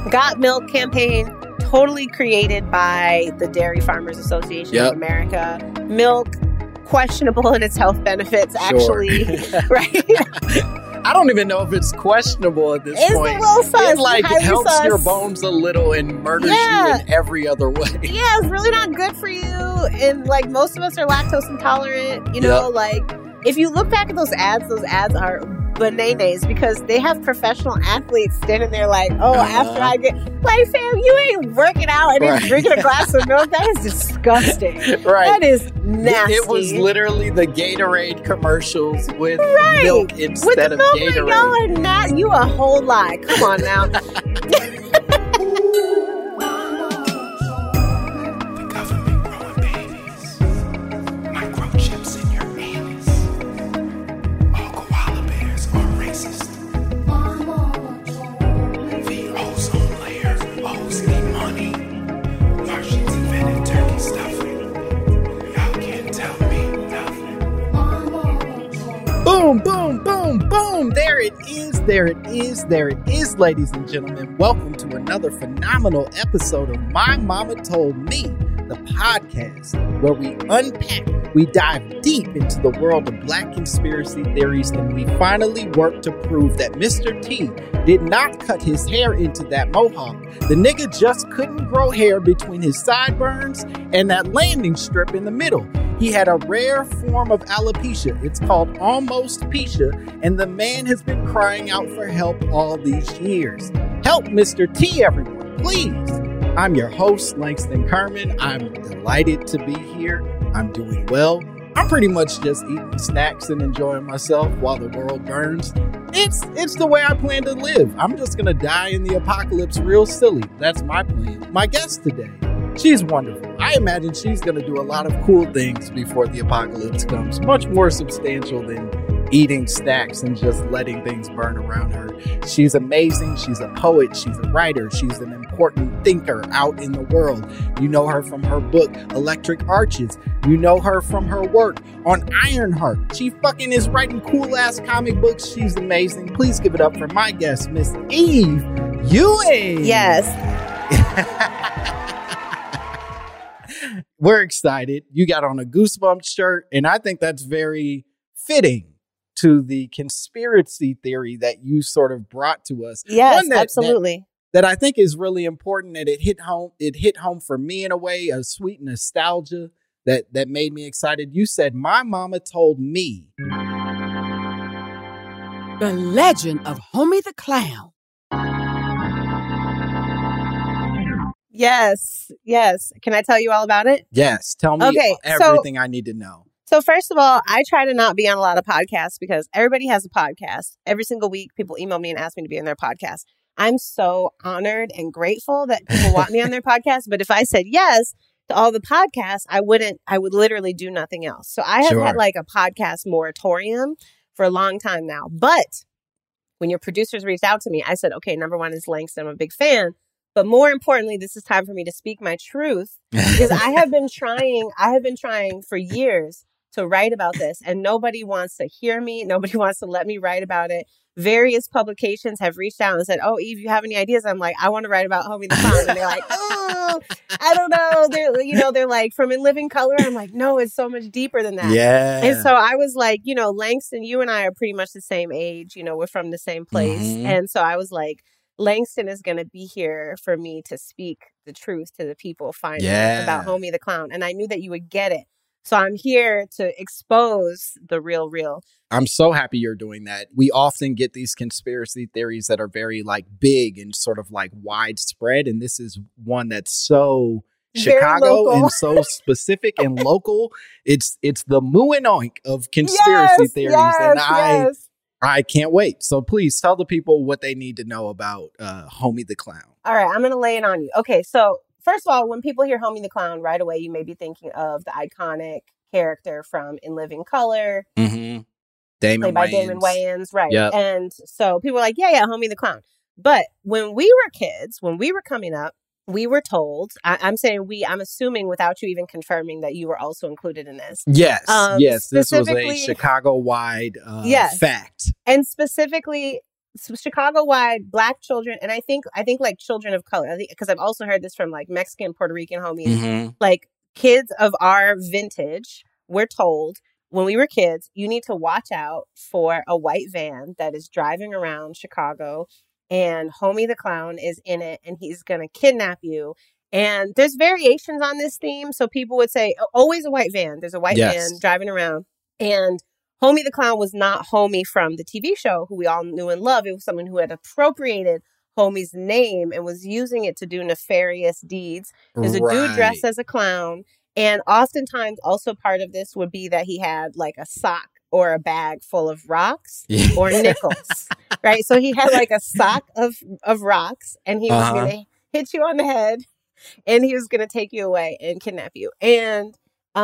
Got Milk campaign, totally created by the Dairy Farmers Association of America. Milk, questionable in its health benefits, actually. Right? I don't even know if it's questionable at this point. It's a little sus. It like helps your bones a little and murders you in every other way. Yeah, it's really not good for you. And like most of us are lactose intolerant. You know, like if you look back at those ads are bananas because they have professional athletes standing there like, after I get, like, fam, you ain't working out and then drinking a glass of milk. That is disgusting. Right. That is nasty. It was literally the Gatorade commercials with milk instead of Gatorade. Y'all are not, you a whole lie. Come on now. Boom, boom, boom, boom. There it is, ladies and gentlemen. Welcome to another phenomenal episode of My Mama Told Me, the podcast where we unpack, we dive deep into the world of Black conspiracy theories, and we finally work to prove that Mr. T did not cut his hair into that mohawk. The nigga just couldn't grow hair between his sideburns and that landing strip in the middle. He had a rare form of alopecia. It's called almost-pecia, and the man has been crying out for help all these years. Help Mr. T, everyone, please. I'm your host, Langston Kerman. I'm delighted to be here. I'm doing well. I'm pretty much just eating snacks and enjoying myself while the world burns. It's the way I plan to live. I'm just going to die in the apocalypse real silly. That's my plan. My guest today, she's wonderful. I imagine she's going to do a lot of cool things before the apocalypse comes. Much more substantial than eating snacks and just letting things burn around her. She's amazing. She's a poet. She's a writer. She's an important thinker out in the world. You know her from her book, Electric Arches. You know her from her work on Ironheart. She fucking is writing cool-ass comic books. She's amazing. Please give it up for my guest, Miss Eve Ewing. Yes. We're excited. You got on a Goosebumps shirt, and I think that's very fitting to the conspiracy theory that you sort of brought to us. Yes, absolutely. That I think is really important, and it hit home for me in a way, a sweet nostalgia that made me excited. You said, my mama told me. The legend of Homie the Clown. Yes. Can I tell you all about it? Yes. Tell me everything I need to know. So first of all, I try to not be on a lot of podcasts because everybody has a podcast. Every single week, people email me and ask me to be on their podcast. I'm so honored and grateful that people want me on their podcast. But if I said yes to all the podcasts, I would literally do nothing else. So I have had like a podcast moratorium for a long time now. But when your producers reached out to me, I said, okay, number one is Langston. I'm a big fan. But more importantly, this is time for me to speak my truth because I have been trying for years to write about this and nobody wants to hear me. Nobody wants to let me write about it. Various publications have reached out and said, oh, Eve, you have any ideas? I'm like, I want to write about Homie the Clown. And they're like, oh, I don't know. They're like, from In Living Color. I'm like, no, it's so much deeper than that. Yeah. And so I was like, Langston, you and I are pretty much the same age. We're from the same place. Mm-hmm. And so I was like, Langston is going to be here for me to speak the truth to the people finally about Homie the Clown. And I knew that you would get it. So I'm here to expose the real. I'm so happy you're doing that. We often get these conspiracy theories that are very like big and sort of like widespread. And this is one that's so Chicago and so specific and local. It's the moo and oink of conspiracy theories. And I can't wait. So please tell the people what they need to know about Homie the Clown. All right, I'm going to lay it on you. Okay, so first of all, when people hear Homie the Clown, right away, you may be thinking of the iconic character from In Living Color. Mm-hmm. Played by Damon Wayans. Right. Yep. And so people were like, yeah, Homie the Clown. But when we were kids, when we were coming up, we were told, I'm assuming without you even confirming that you were also included in this. Yes. This was a Chicago-wide fact. And specifically, Chicago-wide Black children, and I think like children of color, because I've also heard this from like Mexican, Puerto Rican homies, like kids of our vintage, we're told when we were kids, you need to watch out for a white van that is driving around Chicago, and Homie the Clown is in it, and he's going to kidnap you. And there's variations on this theme. So people would say, always a white van. There's a white van driving around. And Homie the Clown was not Homie from the TV show, who we all knew and loved. It was someone who had appropriated Homie's name and was using it to do nefarious deeds. There's a dude dressed as a clown. And oftentimes also part of this would be that he had like a sock or a bag full of rocks or nickels, right? So he had like a sock of rocks, and he was going to hit you on the head. And he was going to take you away and kidnap you. And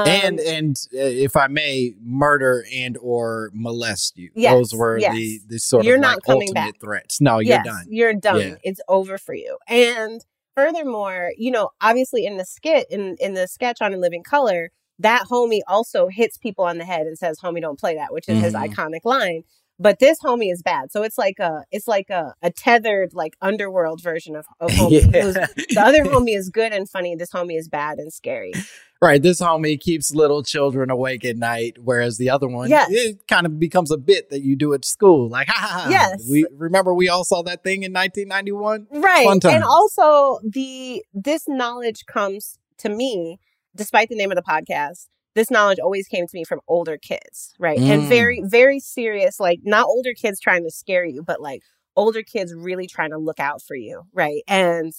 if I may, murder and or molest you. Yes, those were the sort of like ultimate threats. No, you're done. You're done. Yeah. It's over for you. And furthermore, you know, obviously in the skit, in the sketch on In Living Color, that homie also hits people on the head and says, "Homie, don't play that," which is his iconic line. But this homie is bad. So it's like a tethered, like, underworld version of homie. The other homie is good and funny. This homie is bad and scary. Right. This homie keeps little children awake at night, whereas the other one, it kind of becomes a bit that you do at school. Like, ha ha ha. Yes. We all saw that thing in 1991. Right. Fun times. And also this knowledge comes to me, despite the name of the podcast. This knowledge always came to me from older kids, right? And very, very serious, like not older kids trying to scare you, but like older kids really trying to look out for you, right? And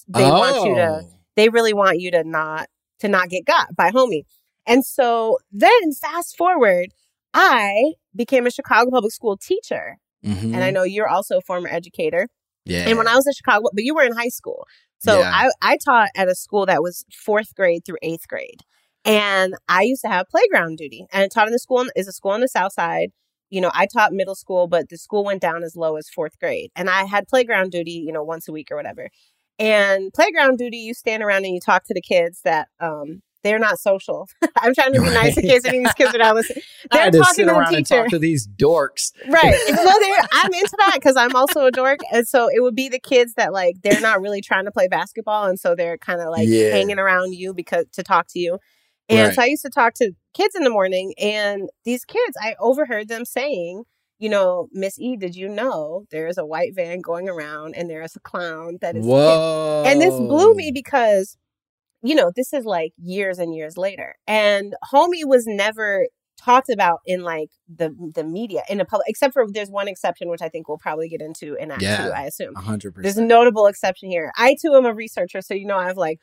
they really want you to not get got by homie. And so then fast forward, I became a Chicago public school teacher. And I know you're also a former educator. Yeah. And when I was in Chicago, but you were in high school. So I taught at a school that was 4th grade through 8th grade. And I used to have playground duty, and I taught in the school is a school on the South Side. You know, I taught middle school, but the school went down as low as 4th grade. And I had playground duty, you know, once a week or whatever. And playground duty, you stand around and you talk to the kids that they're not social. I'm trying to be nice in case any of these kids are not listening. They're talking to the teacher. And talk to these dorks. Right. Well, I'm into that because I'm also a dork. And so it would be the kids that like, they're not really trying to play basketball. And so they're kind of like hanging around you to talk to you. And so I used to talk to kids in the morning, and these kids, I overheard them saying, you know, "Miss E, did you know there's a white van going around and there's a clown that is..." Whoa. And this blew me because, you know, this is like years and years later. And homie was never talked about in like the media in the public, except for there's one exception, which I think we'll probably get into in Act 2, I assume. 100%. There's a notable exception here. I too am a researcher, so you know I've like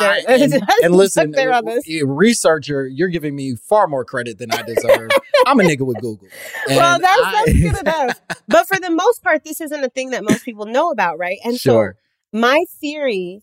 and listen, researcher, you're giving me far more credit than I deserve. I'm a nigga with Google. Well, that's good enough. But for the most part, this isn't a thing that most people know about, right? And so my theory,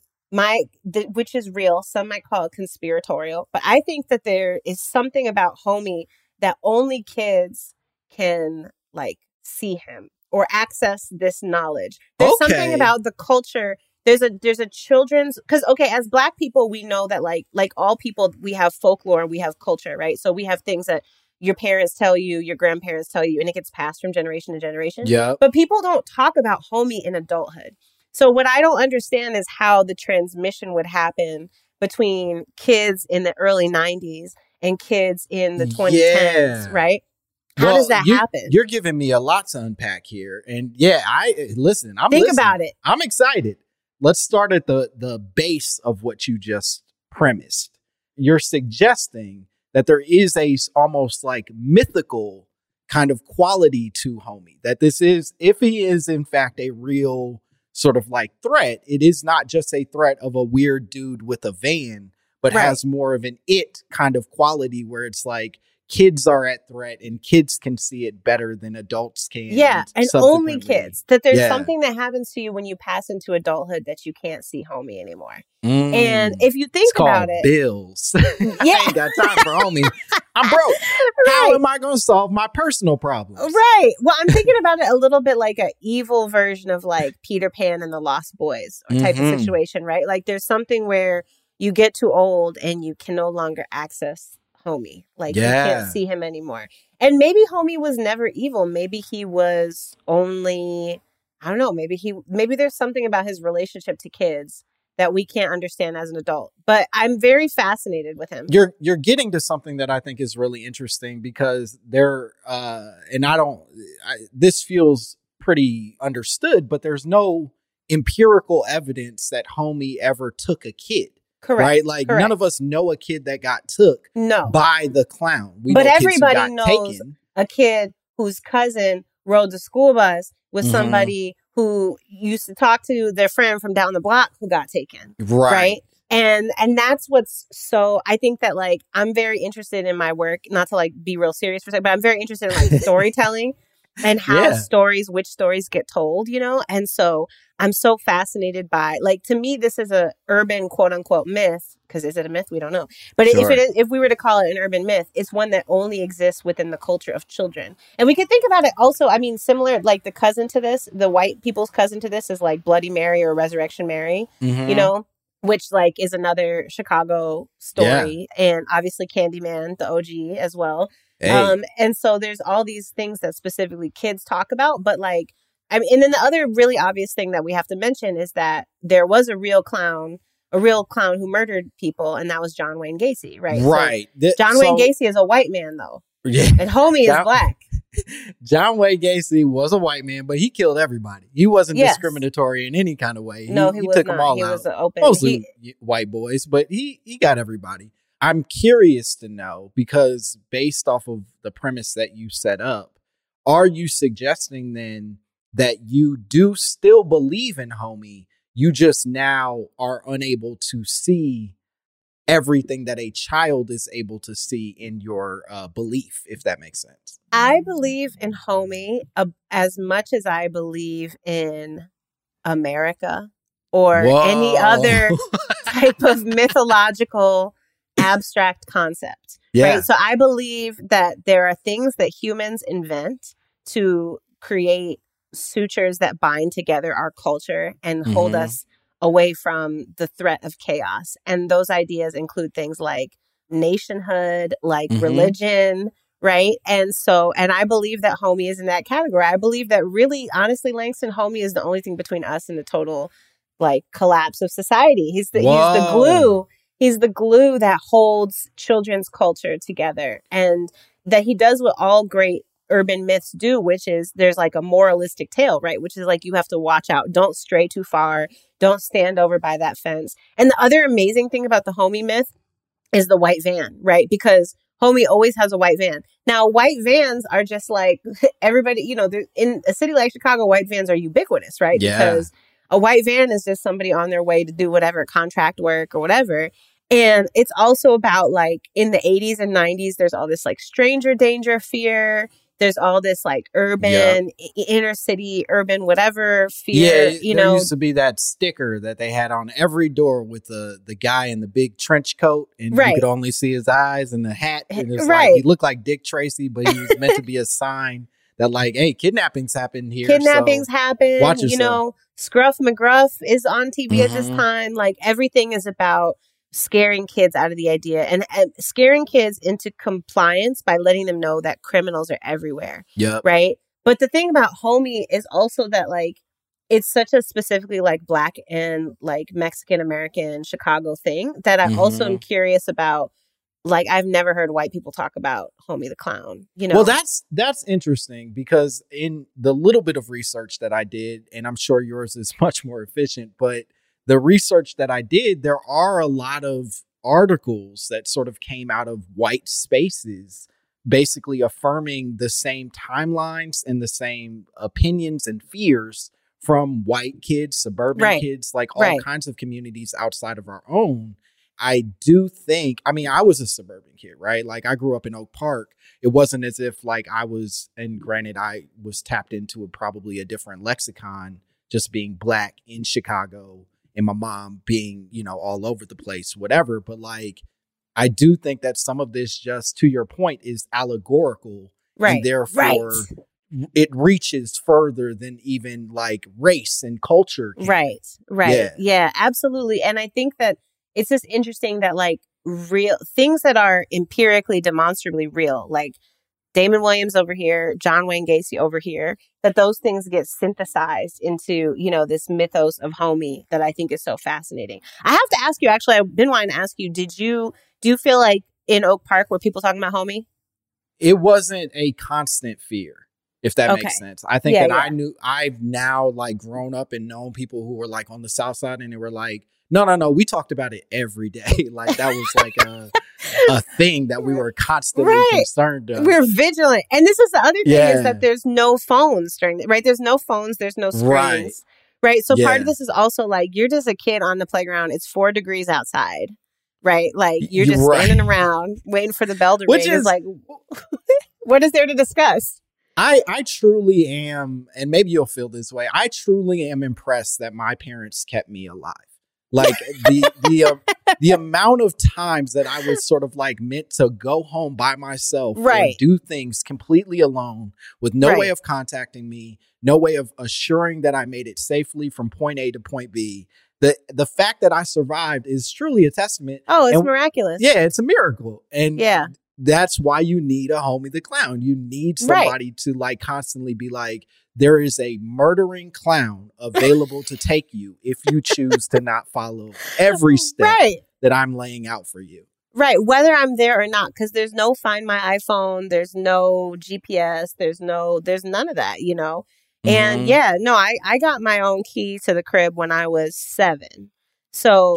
which is real, some might call it conspiratorial, but I think that there is something about homie that only kids can like see him or access this knowledge. There's something about the culture. There's a children's, because as Black people, we know that like all people, we have folklore, we have culture, right? So we have things that your parents tell you, your grandparents tell you, and it gets passed from generation to generation. Yeah. But people don't talk about homie in adulthood. So what I don't understand is how the transmission would happen between kids in the early 90s and kids in the 2010s, right? How does that happen? You're giving me a lot to unpack here. And I'm Think about it. I'm excited. Let's start at the base of what you just premised. You're suggesting that there is a almost like mythical kind of quality to homie. That this is, if he is in fact a real sort of like threat, it is not just a threat of a weird dude with a van, but has more of an it kind of quality where it's like kids are at threat and kids can see it better than adults can. Yeah, and only kids. That there's something that happens to you when you pass into adulthood that you can't see homie anymore. And if you think about it, bills. I ain't got time for homie. I'm broke. How am I going to solve my personal problems? Right. Well, I'm thinking about it a little bit like an evil version of like Peter Pan and the Lost Boys type of situation, right? Like there's something where you get too old and you can no longer access homie. Like you can't see him anymore. And maybe homie was never evil. Maybe he was only, I don't know, maybe there's something about his relationship to kids that we can't understand as an adult. But I'm very fascinated with him. You're getting to something that I think is really interesting because this feels pretty understood, but there's no empirical evidence that Homie ever took a kid. Correct. Right? Like Correct. none of us know a kid that got took by the clown. But everybody knows a kid whose cousin rode the school bus with somebody who used to talk to their friend from down the block who got taken. Right. And that's what's so, I think that like, I'm very interested in my work, not to like be real serious for a second, but I'm very interested in like storytelling and how which stories get told, you know? And so I'm so fascinated by, like, to me, this is a urban quote unquote myth, because is it a myth? We don't know. But if we were to call it an urban myth, it's one that only exists within the culture of children. And we could think about it also, I mean, similar, like the cousin to this, the white people's cousin to this is like Bloody Mary or Resurrection Mary, you know, which like is another Chicago story. And obviously Candyman, the OG as well. Hey. And so there's all these things that specifically kids talk about, but like, I mean, and then the other really obvious thing that we have to mention is that there was a real clown who murdered people, and that was John Wayne Gacy, right? Right. So John Wayne Gacy is a white man, though. Yeah. And Homie is black. John Wayne Gacy was a white man, but he killed everybody. He wasn't discriminatory in any kind of way. No, he took not. them all he out. Was open. Mostly white boys, but he got everybody. I'm curious to know, because based off of the premise that you set up, are you suggesting then that you do still believe in Homie? You just now are unable to see everything that a child is able to see in your belief, if that makes sense. I believe in Homie as much as I believe in America or any other type of mythological abstract concept. Yeah. Right? So I believe that there are things that humans invent to create sutures that bind together our culture and hold us away from the threat of chaos. And those ideas include things like nationhood, like religion, right? And I believe that Homie is in that category. I believe that really, honestly, Langston, Homie is the only thing between us and the total like collapse of society. He's the glue. He's the glue that holds children's culture together, and that he does what all great urban myths do, which is there's like a moralistic tale, right? Which is like, you have to watch out. Don't stray too far. Don't stand over by that fence. And the other amazing thing about the Homie myth is the white van, right? Because Homie always has a white van. Now, white vans are just like everybody, you know, in a city like Chicago, white vans are ubiquitous, right? Yeah. Because a white van is just somebody on their way to do whatever contract work or whatever. And it's also about like in the 80s and 90s, there's all this like stranger danger fear. There's all this like urban, inner city, urban, whatever fear, you know. There used to be that sticker that they had on every door with the guy in the big trench coat, and you could only see his eyes and the hat. And it's like, he looked like Dick Tracy, but he was meant to be a sign that like, hey, kidnappings happen here. Kidnappings happen. Watch yourself. You know, Scruff McGruff is on TV at this time. Like everything is about scaring kids out of the idea and scaring kids into compliance by letting them know that criminals are everywhere. Yeah. Right. But the thing about Homie is also that like, it's such a specifically like Black and like Mexican American Chicago thing that I also am curious about. Like, I've never heard white people talk about Homie the Clown, you know? Well, that's interesting, because in the little bit of research that I did, and I'm sure yours is much more efficient, but the research that I did, there are a lot of articles that sort of came out of white spaces, basically affirming the same timelines and the same opinions and fears from white kids, suburban kids, like all kinds of communities outside of our own. I do think, I mean, I was a suburban kid, right? Like I grew up in Oak Park. It wasn't as if like I was, and granted, I was tapped into probably a different lexicon, just being Black in Chicago, and my mom being, you know, all over the place, whatever. But like, I do think that some of this, just to your point, is allegorical. Right. And therefore, it reaches further than even like race and culture. Right. Yeah, absolutely. And I think that it's just interesting that like real things that are empirically demonstrably real, like Damon Williams over here, John Wayne Gacy over here, that those things get synthesized into, this mythos of homie that I think is so fascinating. I have to ask you, actually, I've been wanting to ask you, do you feel like in Oak Park were people talking about homie? It wasn't a constant fear, if that makes sense. I think I've now like grown up and known people who were like on the South Side and they were like, no, we talked about it every day. Like that was like a thing that we were constantly concerned of. We're vigilant. And this is the other thing is that there's no phones right? There's no phones, there's no screens. Right. So part of this is also like, you're just a kid on the playground. It's 4 degrees outside. Right. Like you're just standing around waiting for the bell to ring. It's like, what is there to discuss? I truly am, and maybe you'll feel this way. I truly am impressed that my parents kept me alive. Like the amount of times that I was sort of like meant to go home by myself and do things completely alone with no way of contacting me, no way of assuring that I made it safely from point A to point B. The fact that I survived is truly a testament. Oh, it's miraculous. Yeah, it's a miracle. And that's why you need a homie the clown. You need somebody to like constantly be like, there is a murdering clown available to take you if you choose to not follow every step that I'm laying out for you. Right. Whether I'm there or not, because there's no Find My iPhone. There's no GPS. There's none of that, And I got my own key to the crib when I was 7. So,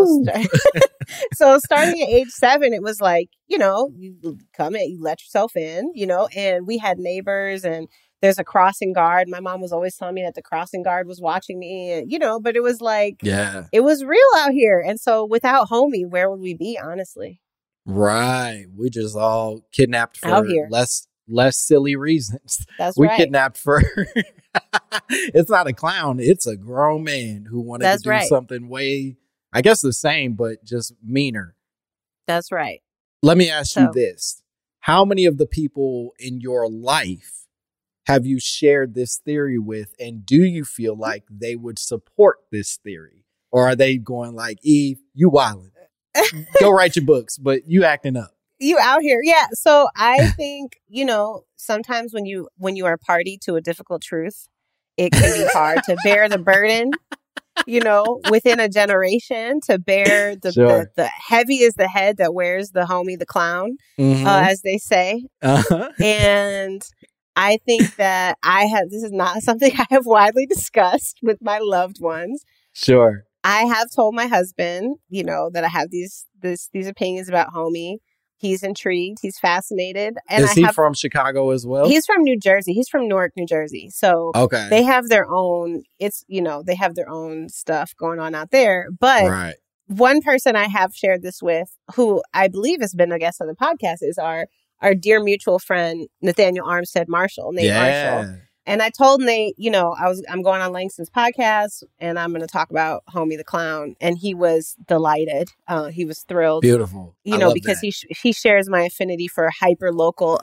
so starting at age 7, it was like, you come in, you let yourself in, and we had neighbors and there's a crossing guard. My mom was always telling me that the crossing guard was watching me, and, but it was like, it was real out here. And so without homie, where would we be, honestly? Right. We just all kidnapped for less silly reasons. We kidnapped for it's not a clown, it's a grown man who wanted to do something way, I guess the same, but just meaner. That's right. Let me ask you this. How many of the people in your life have you shared this theory with, and do you feel like they would support this theory? Or are they going like, Eve, you wildin'. Go write your books, but you acting up. You out here. Yeah. So I think, sometimes when you are party to a difficult truth, it can be hard to bear the burden, within a generation, to bear the heavy is the head that wears the homie, the clown, as they say. And I think that this is not something I have widely discussed with my loved ones. Sure. I have told my husband, that I have these opinions about homie. He's intrigued. He's fascinated. And is he from Chicago as well? He's from New Jersey. He's from Newark, New Jersey. So they have their own, they have their own stuff going on out there. But one person I have shared this with, who I believe has been a guest on the podcast, is our dear mutual friend, Nathaniel Armstead Marshall, Nate Marshall. And I told Nate, I'm going on Langston's podcast and I'm going to talk about Homie the Clown. And he was delighted. He was thrilled. Beautiful. Because he shares my affinity for hyper local,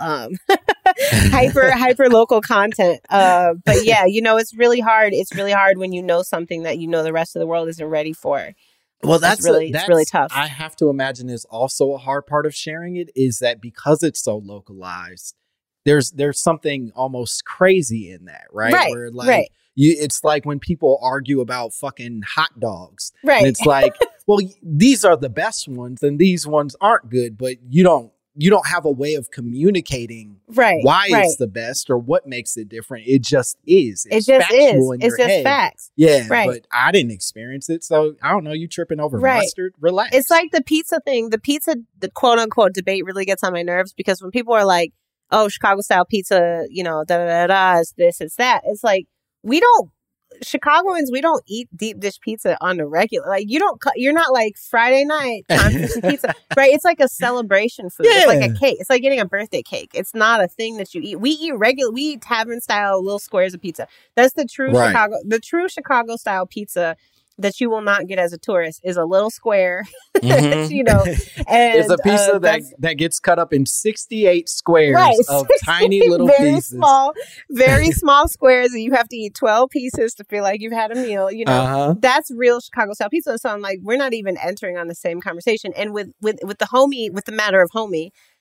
hyper local content. But yeah, it's really hard. It's really hard when you know something that the rest of the world isn't ready for. Well, it's really tough. I have to imagine is also a hard part of sharing it, is that because it's so localized, there's something almost crazy in that, right? Where like it's like when people argue about fucking hot dogs. Right. And it's like, well, these are the best ones and these ones aren't good, but you don't have a way of communicating why it's the best or what makes it different. It just is. It's just factual in your head. It's just facts. Yeah. Right. But I didn't experience it. So I don't know. You tripping over mustard? Relax. It's like the pizza thing. The quote unquote debate really gets on my nerves, because when people are like, oh, Chicago style pizza, it's this, it's that. It's like, Chicagoans, we don't eat deep dish pizza on the regular. Like you're not like Friday night time for some pizza, right? It's like a celebration food. Yeah. It's like a cake. It's like getting a birthday cake. It's not a thing that you eat. We eat tavern style little squares of pizza. That's the true Chicago style pizza that you will not get as a tourist is a little square, and it's a pizza that gets cut up in 68 squares of tiny little pieces. Very small squares, and you have to eat 12 pieces to feel like you've had a meal. That's real Chicago style pizza. So I'm like, we're not even entering on the same conversation. And with the matter of homie,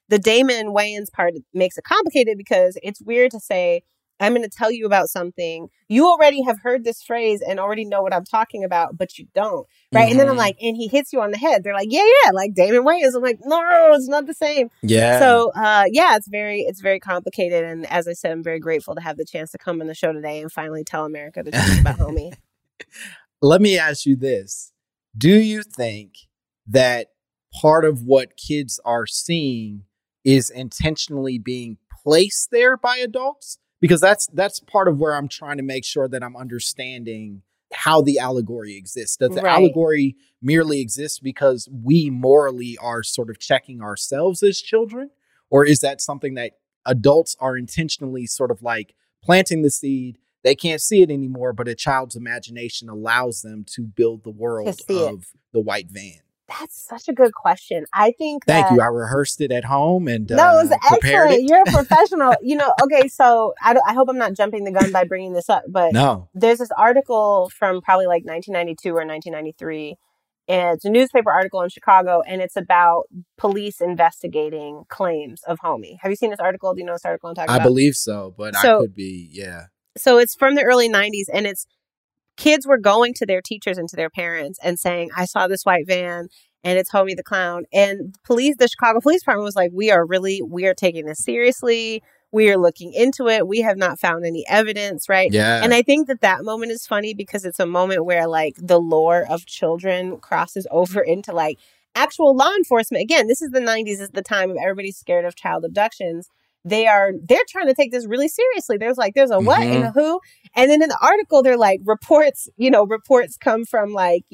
the Damon Wayans part makes it complicated because it's weird to say, I'm going to tell you about something. You already have heard this phrase and already know what I'm talking about, but you don't. Right. And then I'm like, and he hits you on the head. They're like, yeah, like Damon Wayans. I'm like, no, it's not the same. Yeah. So, it's very complicated. And as I said, I'm very grateful to have the chance to come on the show today and finally tell America the truth about Homie. Let me ask you this. Do you think that part of what kids are seeing is intentionally being placed there by adults? Because that's part of where I'm trying to make sure that I'm understanding how the allegory exists. Does the allegory merely exist because we morally are sort of checking ourselves as children? Or is that something that adults are intentionally sort of like planting the seed? They can't see it anymore, but a child's imagination allows them to build the world of the white van. That's such a good question. I think Thank you. I rehearsed it at home and no, it was excellent. You're a professional. Okay, so I hope I'm not jumping the gun by bringing this up, but there's this article from probably like 1992 or 1993. And it's a newspaper article in Chicago, and it's about police investigating claims of Homie. Have you seen this article? Do you know this article I'm talking about? I believe so, but I could be, yeah. So it's from the early 90s, and it's kids were going to their teachers and to their parents and saying, I saw this white van and it's Homie the Clown. And the Chicago Police Department was like, we are taking this seriously. We are looking into it. We have not found any evidence, right? Yeah. And I think that moment is funny because it's a moment where like the lore of children crosses over into like actual law enforcement. Again, this is the 90s, is the time of everybody's scared of child abductions. They're trying to take this really seriously. There's a what and a who. And then in the article, they're like reports come from like,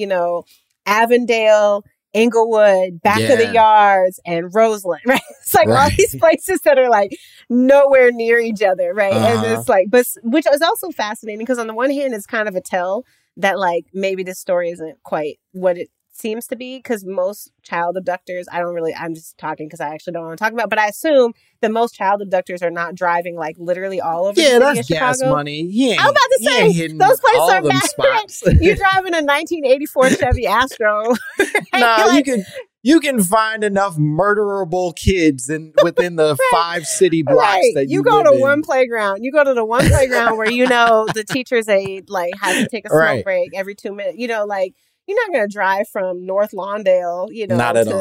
Avondale, Inglewood, Back of the Yards, and Roseland, right? It's like all these places that are like nowhere near each other, right? And it's like, which is also fascinating because on the one hand, it's kind of a tell that like maybe this story isn't quite what it seems to be, because most child abductors, I'm just talking because I actually don't want to talk about, but I assume that most child abductors are not driving like literally all over the city of Chicago. Gas money. I'm about to say, those places are massive. You're driving a 1984 Chevy Astro. No, you can find enough murderable kids within the 5 city blocks that you go to in. one playground. You go to the one playground where the teacher's aide like has to take a smoke break every 2 minutes. You're not going to drive from North Lawndale, not at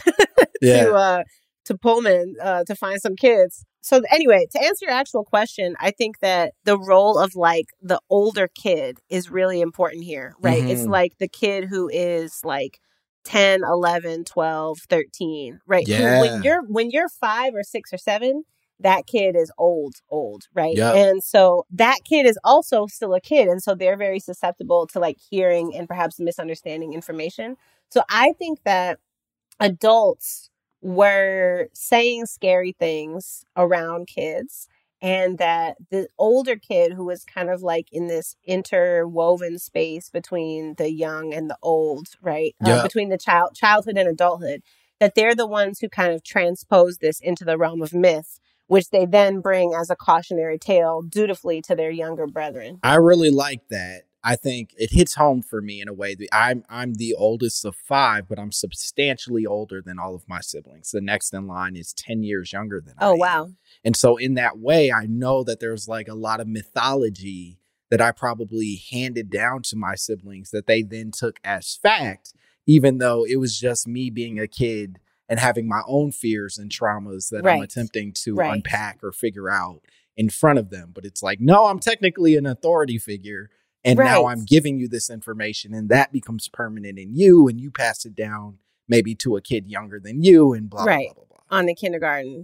all. to Pullman to find some kids. So anyway, to answer your actual question, I think that the role of like the older kid is really important here, right? It's like the kid who is like 10, 11, 12, 13, right? Yeah. When you're 5 or 6 or 7, that kid is old, right? Yep. And so that kid is also still a kid. And so they're very susceptible to like hearing and perhaps misunderstanding information. So I think that adults were saying scary things around kids, and that the older kid who was kind of like in this interwoven space between the young and the old, right? Between the childhood and adulthood, that they're the ones who kind of transpose this into the realm of myth, which they then bring as a cautionary tale dutifully to their younger brethren. I really like that. I think it hits home for me in a way that I'm the oldest of 5, but I'm substantially older than all of my siblings. The next in line is 10 years younger than I am. Oh, wow. And so in that way, I know that there's like a lot of mythology that I probably handed down to my siblings that they then took as fact, even though it was just me being a kid and having my own fears and traumas that I'm attempting to unpack or figure out in front of them. But it's like, no, I'm technically an authority figure. And now I'm giving you this information, and that becomes permanent in you, and you pass it down maybe to a kid younger than you, and blah, blah, blah, blah, blah. On the kindergarten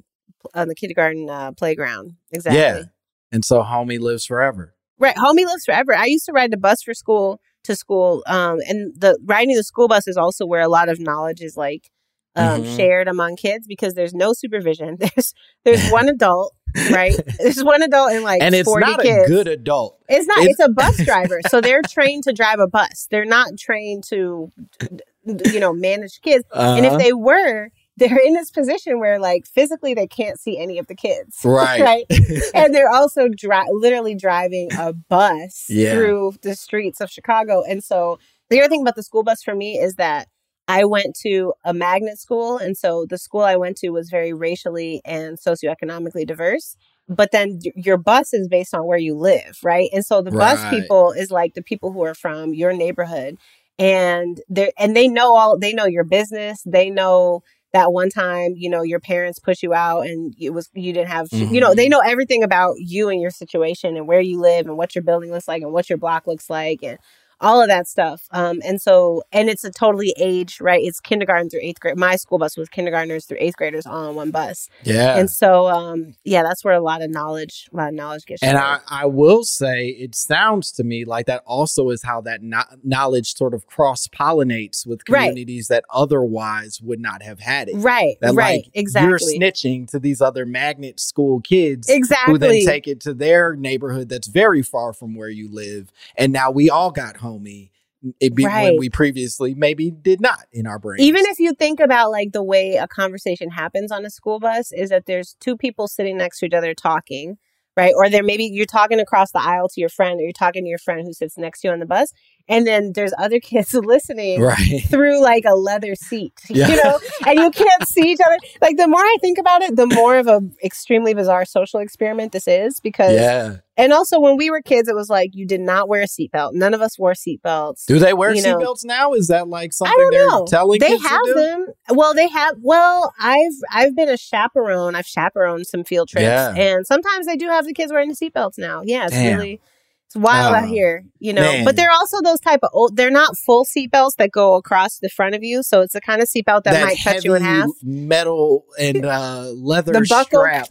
playground. Exactly. Yeah. And so Homie lives forever. Right. Homie lives forever. I used to ride the bus to school. And riding the school bus is also where a lot of knowledge is like shared among kids, because there's no supervision. There's one adult, right? There's one adult and like 40 kids. And it's not a good adult. It's not. It's a bus driver. So they're trained to drive a bus. They're not trained to, manage kids. And if they were, they're in this position where like physically they can't see any of the kids. Right. Right. And they're also literally driving a bus through the streets of Chicago. And so the other thing about the school bus for me is that I went to a magnet school. And so the school I went to was very racially and socioeconomically diverse. But then your bus is based on where you live, right? And so the bus people is like the people who are from your neighborhood. And they know your business. They know that one time, your parents push you out and you didn't have, they know everything about you and your situation and where you live and what your building looks like and what your block looks like and all of that stuff. And it's a totally age, right? It's kindergarten through 8th grade. My school bus was kindergartners through 8th graders all on one bus. Yeah. And so, that's where a lot of knowledge gets shared. And I will say, it sounds to me like that also is how that knowledge sort of cross-pollinates with communities that otherwise would not have had it. Right, that, exactly. You're snitching to these other magnet school kids exactly. who then take it to their neighborhood that's very far from where you live. And now we all got homie. When we previously maybe did not in our brains. Even if you think about like the way a conversation happens on a school bus is that there's two people sitting next to each other talking, right? Or maybe you're talking across the aisle to your friend, or you're talking to your friend who sits next to you on the bus. And then there's other kids listening through like a leather seat, and you can't see each other. Like the more I think about it, the more of an extremely bizarre social experiment this is because, and also when we were kids, it was like you did not wear a seatbelt. None of us wore seatbelts. Do they wear seatbelts now? Is that like something they're telling kids to do? Them. Well, they have. Well, I've been a chaperone. I've chaperoned some field trips, and sometimes they do have the kids wearing the seatbelts now. Yeah, it's really. It's wild out here, Man. But they're also those type of old, they're not full seatbelts that go across the front of you. So it's the kind of seatbelt that might cut you in half. Metal and leather strap.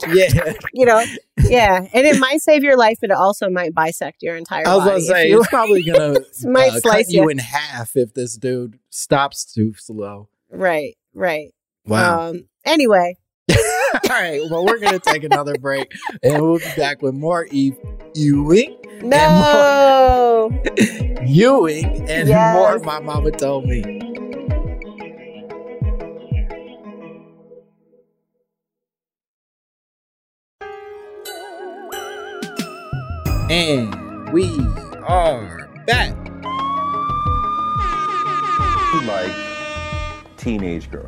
Yeah. And it might save your life, but it also might bisect your entire body. I was going to say, it's probably going to might slice cut you in half if this dude stops too slow. Right. Wow. Anyway. All right. Well, we're going to take another break and we'll be back with more Eve Ewing. No. Ewing and more My Mama Told Me. And we are back. Like teenage girls.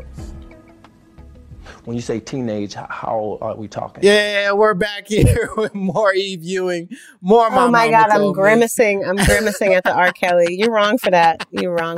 When you say teenage, how old are we talking? Yeah, we're back here with more Eve Ewing, more My Oh my Mama God, I'm Told grimacing. Me. I'm grimacing at the R. Kelly. You're wrong for that.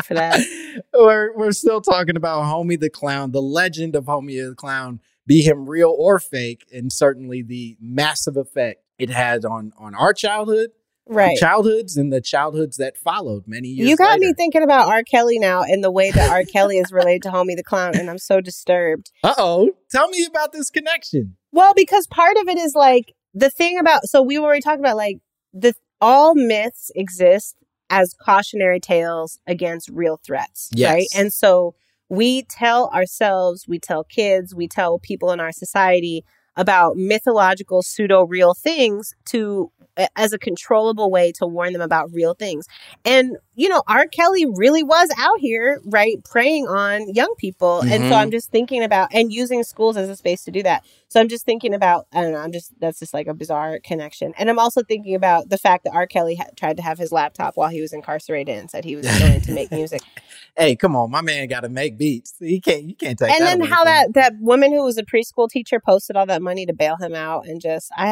We're still talking about Homie the Clown, the legend of Homie the Clown, be him real or fake, and certainly the massive effect it had on our childhood. Right. Childhoods and the childhoods that followed many years You got later. me thinking about R. Kelly now and the way that R. Kelly is related to Homie the Clown, and I'm so disturbed. Uh-oh. Tell me about this connection. Well, because part of it is like the thing about, so we already talked about like all myths exist as cautionary tales against real threats, right? And so we tell ourselves, we tell kids, we tell people in our society about mythological pseudo-real things as a controllable way to warn them about real things. And, R. Kelly really was out here, right, preying on young people. Mm-hmm. And so I'm just thinking about, and using schools as a space to do that. So I'm just thinking about, I don't know, that's just like a bizarre connection. And I'm also thinking about the fact that R. Kelly tried to have his laptop while he was incarcerated and said he was going to make music. Hey, come on, my man got to make beats. You can't take that. And then how that woman who was a preschool teacher posted all that money to bail him out, and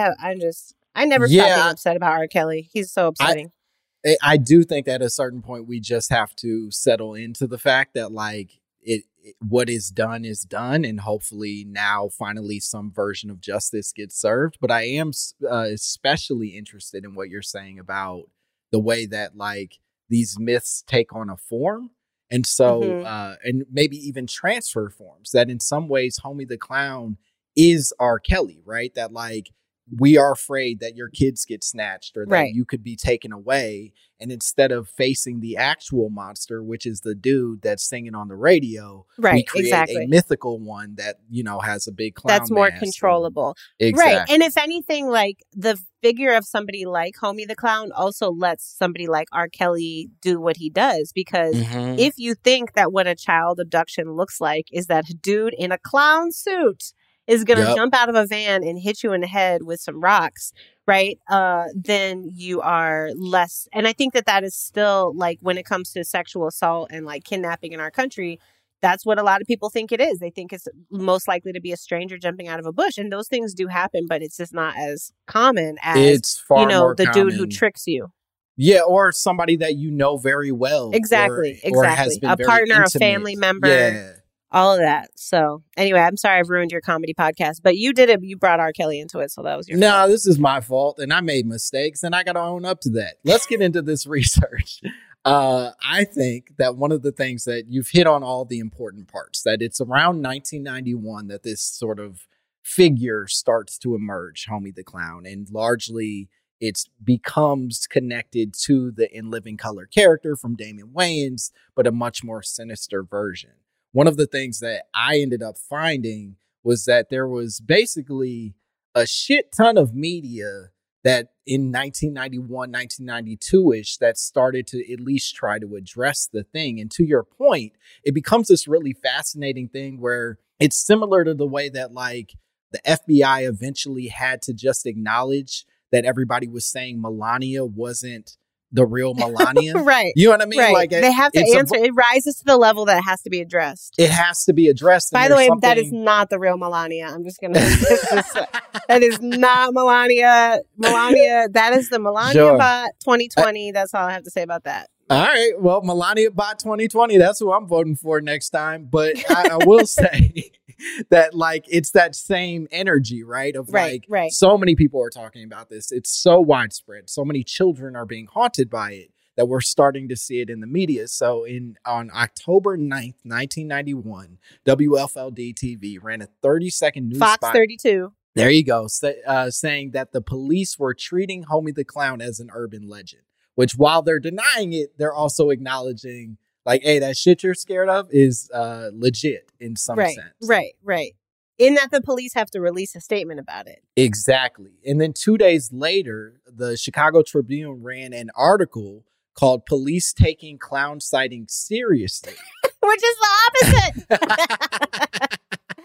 I never stop being upset about R. Kelly. He's so upsetting. I do think at a certain point we just have to settle into the fact that like what is done, and hopefully now finally some version of justice gets served. But I am especially interested in what you're saying about the way that like these myths take on a form. And so, and maybe even transfer forms, that in some ways, Homie the Clown is R. Kelly, right? That like, we are afraid that your kids get snatched or that you could be taken away. And instead of facing the actual monster, which is the dude that's singing on the radio, we create a mythical one that, has a big clown that's more mask controllable. Exactly. Right. And if anything, like the figure of somebody like Homie the Clown also lets somebody like R. Kelly do what he does. Because if you think that what a child abduction looks like is that a dude in a clown suit is going to jump out of a van and hit you in the head with some rocks, right? Then you are less. And I think that is still like when it comes to sexual assault and like kidnapping in our country, that's what a lot of people think it is. They think it's most likely to be a stranger jumping out of a bush. And those things do happen, but it's just not as common as, it's far more the common. dude who tricks you. Yeah, or somebody that you know very well. Exactly. Or has been a very partner, intimate. a family member. Yeah. All of that. So anyway, I'm sorry I've ruined your comedy podcast, but you did it. You brought R. Kelly into it, so that was your fault. No, this is my fault, and I made mistakes, and I got to own up to that. Let's get into this research. I think that one of the things that you've hit on all the important parts, that it's around 1991 that this sort of figure starts to emerge, Homie the Clown, and largely it becomes connected to the In Living Color character from Damon Wayans, but a much more sinister version. One of the things that I ended up finding was that there was basically a shit ton of media that in 1991, 1992-ish that started to at least try to address the thing. And to your point, it becomes this really fascinating thing where it's similar to the way that like the FBI eventually had to just acknowledge that everybody was saying Melania wasn't the real Melania. Right. You know what I mean? Right. Like they have to answer. It rises to the level that it has to be addressed. It has to be addressed. By the way, that is not the real Melania. I'm just going to that is not Melania. Melania, that is the Melania Bot 2020. That's all I have to say about that. All right. Well, Melania Bot 2020, that's who I'm voting for next time. But I will say that like it's that same energy, right? Of right. So many people are talking about this. It's so widespread. So many children are being haunted by it that we're starting to see it in the media. So on October 9th, 1991, WFLD TV ran a 30-second news Fox spot. 32. There you go. Saying that the police were treating Homie the Clown as an urban legend, which while they're denying it, they're also acknowledging like, hey, that shit you're scared of is legit in some sense. Right. In that the police have to release a statement about it. Exactly. And then 2 days later, the Chicago Tribune ran an article called Police Taking Clown Sightings Seriously. Which is the opposite.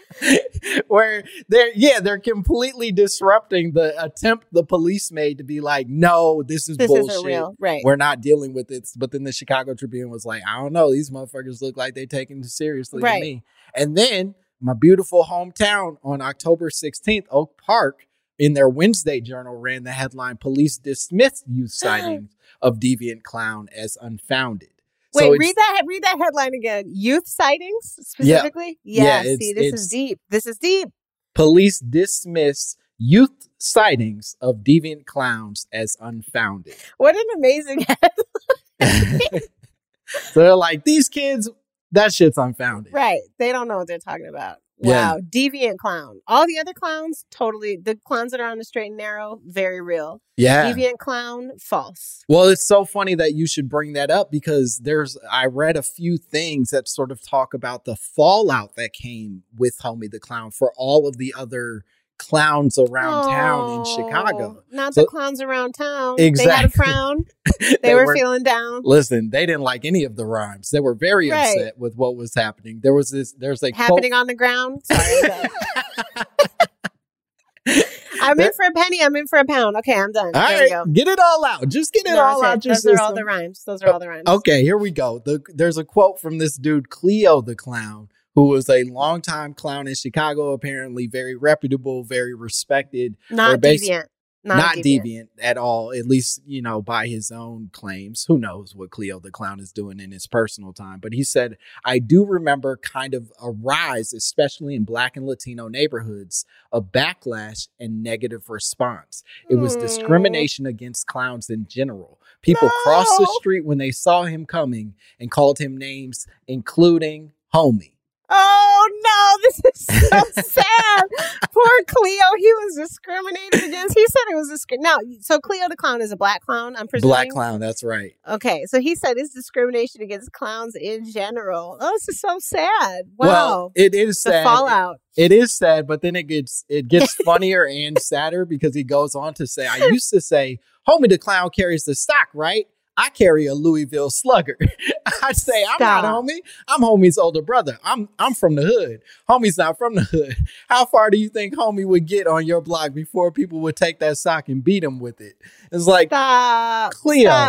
Where they're completely disrupting the attempt the police made to be like, no, this bullshit. Isn't real. Right. We're not dealing with it. But then the Chicago Tribune was like, I don't know. These motherfuckers look like they're taking it seriously to me. And then my beautiful hometown on October 16th, Oak Park, in their Wednesday journal ran the headline, Police Dismissed Youth Sightings of Deviant Clown as Unfounded. Wait, read that headline again. Youth sightings specifically? Yeah. See, this is deep. This is deep. Police dismiss youth sightings of deviant clowns as unfounded. What an amazing headline. So they're like, these kids, that shit's unfounded. Right. They don't know what they're talking about. Wow. Yeah. Deviant clown. All the other clowns, totally. The clowns that are on the straight and narrow, very real. Yeah. Deviant clown, false. Well, it's so funny that you should bring that up because I read a few things that sort of talk about the fallout that came with Homie the Clown for all of the other clowns around town in Chicago. Not the clowns around town. Exactly. They had a frown. They were feeling down. Listen, they didn't like any of the rhymes. They were very upset with what was happening. There's like happening on the ground. Sorry. I'm in for a penny. I'm in for a pound. Okay, I'm done. All right, we go. Get it all out. Just get it all out. Those are all the rhymes. Okay, here we go. There's a quote from this dude, Cleo the Clown, who was a longtime clown in Chicago, apparently very reputable, very respected. Not deviant. Not deviant at all, at least, by his own claims. Who knows what Cleo the Clown is doing in his personal time. But he said, I do remember kind of a rise, especially in Black and Latino neighborhoods, of backlash and negative response. It was discrimination against clowns in general. People crossed the street when they saw him coming and called him names, including Homie. Oh, no, this is so sad. Poor Cleo. He was discriminated against. He said it was Now, so Cleo the Clown is a black clown, I'm presuming? Black clown, that's right. Okay, so he said it's discrimination against clowns in general. Oh, this is so sad. Wow. Well, it is sad. The fallout. It is sad, but then it gets funnier and sadder because he goes on to say, I used to say, Homie the Clown carries the stock, right? I carry a Louisville Slugger. I say, I'm not Homie. I'm Homie's older brother. I'm from the hood. Homie's not from the hood. How far do you think Homie would get on your block before people would take that sock and beat him with it? It's like, Stop. Cleo. Stop.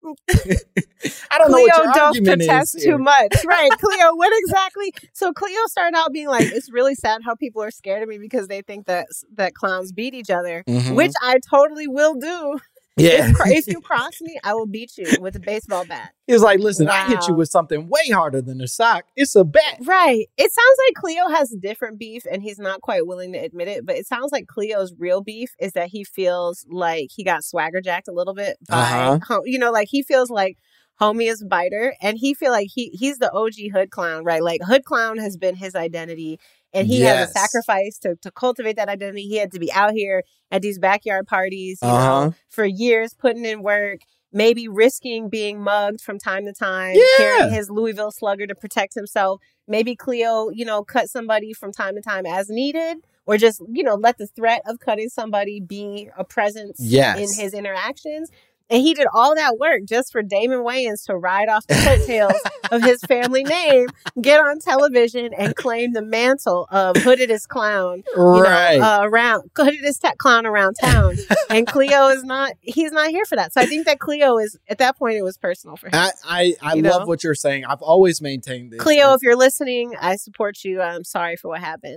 I don't know Cleo, what your don't argument protest is here. too much. Right. Cleo, what exactly? So Cleo started out being like, it's really sad how people are scared of me because they think that clowns beat each other, Mhm. which I totally will do. Yeah. If you cross me, I will beat you with a baseball bat. He was like, listen, I hit you Wow. with something way harder than a sock. It's a bat. Right. It sounds like Cleo has different beef and he's not quite willing to admit it, but it sounds like Cleo's real beef is that he feels like he got swagger jacked a little bit by, like he feels like homie is biter and he feel like he's the OG hood clown, right? Like hood clown has been his identity and he has a sacrifice to cultivate that identity. He had to be out here at these backyard parties, you know, for years, putting in work. Maybe risking being mugged from time to time, carrying his Louisville Slugger to protect himself. Maybe Cleo, cut somebody from time to time as needed, or just, let the threat of cutting somebody be a presence in his interactions. And he did all that work just for Damon Wayans to ride off the coattails of his family name, get on television, and claim the mantle of hoodedest clown clown around town. And Cleo he's not here for that. So I think that Cleo is, at that point, it was personal for him. I love what you're saying. I've always maintained this. Cleo, if you're listening, I support you. I'm sorry for what happened.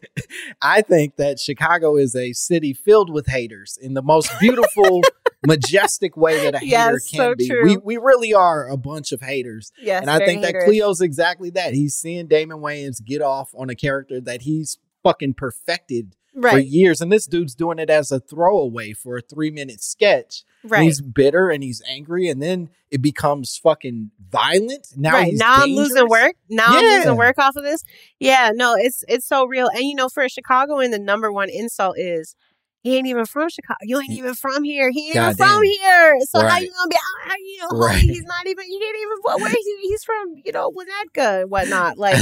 I think that Chicago is a city filled with haters in the most beautiful, majestic way that a hater can be. True. We really are a bunch of haters. Yes, and I think haterish. that Cleo's exactly that. He's seeing Damon Wayans get off on a character that he's fucking perfected for years. And this dude's doing it as a throwaway for a 3-minute sketch. Right. And he's bitter and he's angry. And then it becomes fucking violent. Now he's now dangerous. I'm losing work. I'm losing work off of this. Yeah, no, it's so real. And for a Chicagoan, the number one insult is, he ain't even from Chicago. You ain't even from here. He ain't even from here. So how you gonna be? He's not even. You can't even. Where he's from? Winnetka and whatnot. Like,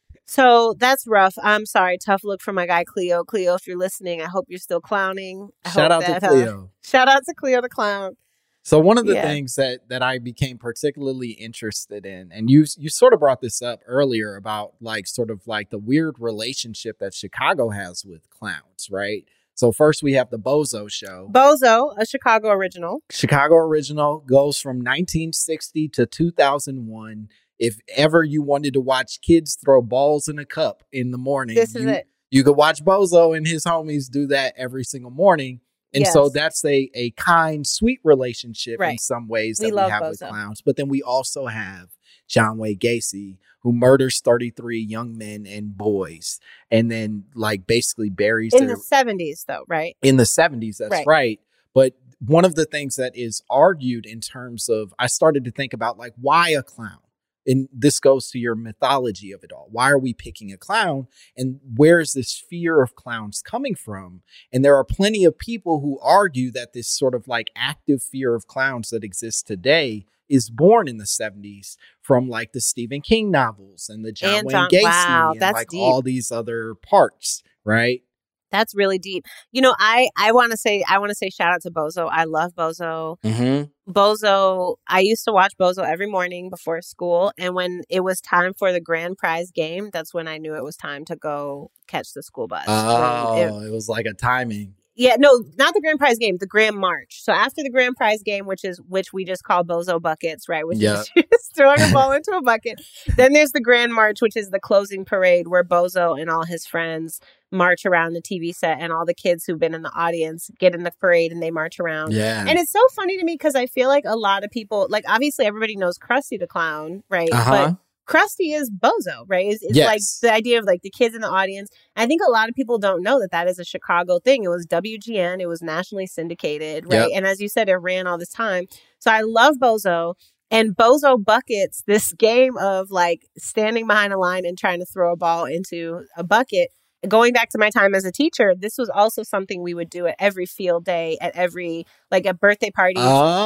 so that's rough. I'm sorry. Tough look for my guy Cleo. Cleo, if you're listening, I hope you're still clowning. Shout out to Cleo. Shout out to Cleo the clown. So one of the things that I became particularly interested in, and you sort of brought this up earlier about sort of the weird relationship that Chicago has with clowns, right? So first we have the Bozo Show. Bozo, a Chicago original. Chicago original, goes from 1960 to 2001. If ever you wanted to watch kids throw balls in a cup in the morning, this is it. You could watch Bozo and his homies do that every single morning. And so that's a kind, sweet relationship in some ways that we have Bozo with clowns. But then we also have John Wayne Gacy, who murders 33 young men and boys, and then basically buries in the 70s, though, right? In the 70s, that's right. But one of the things that is argued in terms of, I started to think about why a clown? And this goes to your mythology of it all. Why are we picking a clown? And where is this fear of clowns coming from? And there are plenty of people who argue that this sort of active fear of clowns that exists today is born in the 70s from the Stephen King novels and the John Wayne Gacy and that's deep. All these other parts, right? That's really deep. I want to say shout out to Bozo. I love Bozo. Mm-hmm. Bozo, I used to watch Bozo every morning before school. And when it was time for the grand prize game, that's when I knew it was time to go catch the school bus. Oh, it was like a timing. Yeah, no, not the grand prize game, the grand march. So after the grand prize game, which we just call Bozo buckets, right? Which is just throwing a ball into a bucket. Then there's the grand march, which is the closing parade where Bozo and all his friends march around the TV set, and all the kids who've been in the audience get in the parade and they march around. Yeah. And it's so funny to me because I feel like a lot of people, obviously everybody knows Krusty the Clown, right? Uh-huh. But Krusty is Bozo, right? It's the idea of the kids in the audience. I think a lot of people don't know that is a Chicago thing. It was WGN. It was nationally syndicated, right? Yep. And as you said, it ran all the time. So I love Bozo. And Bozo Buckets, this game of standing behind a line and trying to throw a ball into a bucket. Going back to my time as a teacher, this was also something we would do at every field day, at every, at birthday parties.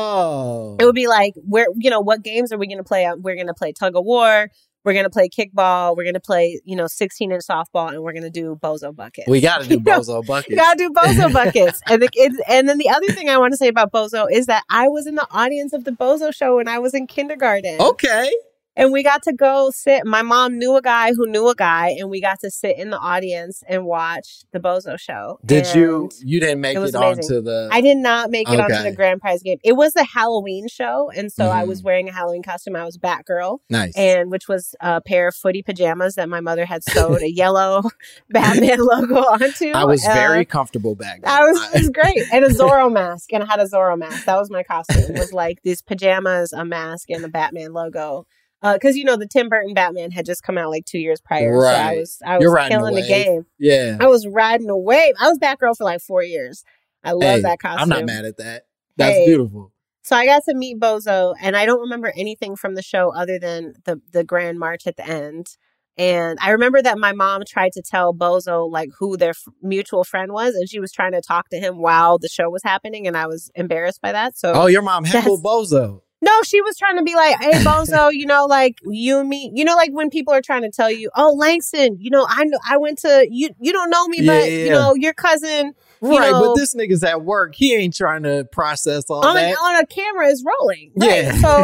Oh. It would be what games are we going to play? We're going to play tug of war. We're going to play kickball. We're going to play, 16-inch softball, and we're going to do Bozo Buckets. We got to do Bozo Buckets. You got to do Bozo Buckets. And then the other thing I want to say about Bozo is that I was in the audience of the Bozo show when I was in kindergarten. Okay. And we got to go sit. My mom knew a guy who knew a guy, and we got to sit in the audience and watch the Bozo show. Did And you didn't make it onto the... I did not make it onto Okay. the grand prize game. It was a Halloween show, and so I was wearing a Halloween costume. I was Batgirl. Nice. And which was a pair of footy pajamas that my mother had sewed a yellow Batman logo onto. I was very comfortable back then. It was great. And a Zorro mask. And I had a Zorro mask. That was my costume. It was like these pajamas, a mask, and a Batman logo. Because, the Tim Burton Batman had just come out like 2 years prior. Right. So I was killing the game. Yeah. I was riding a wave. I was Batgirl for like 4 years. I love that costume. I'm not mad at that. That's beautiful. So I got to meet Bozo, and I don't remember anything from the show other than the grand march at the end. And I remember that my mom tried to tell Bozo like who their mutual friend was, and she was trying to talk to him while the show was happening, and I was embarrassed by that. So your mom heckled Bozo. No, she was trying to be like, hey, Bozo, like you and me, like when people are trying to tell you, oh, Langston, I went to, you don't know me, but your cousin, right, but this nigga's at work. He ain't trying to process all that. On a camera is rolling. Right? Yeah. So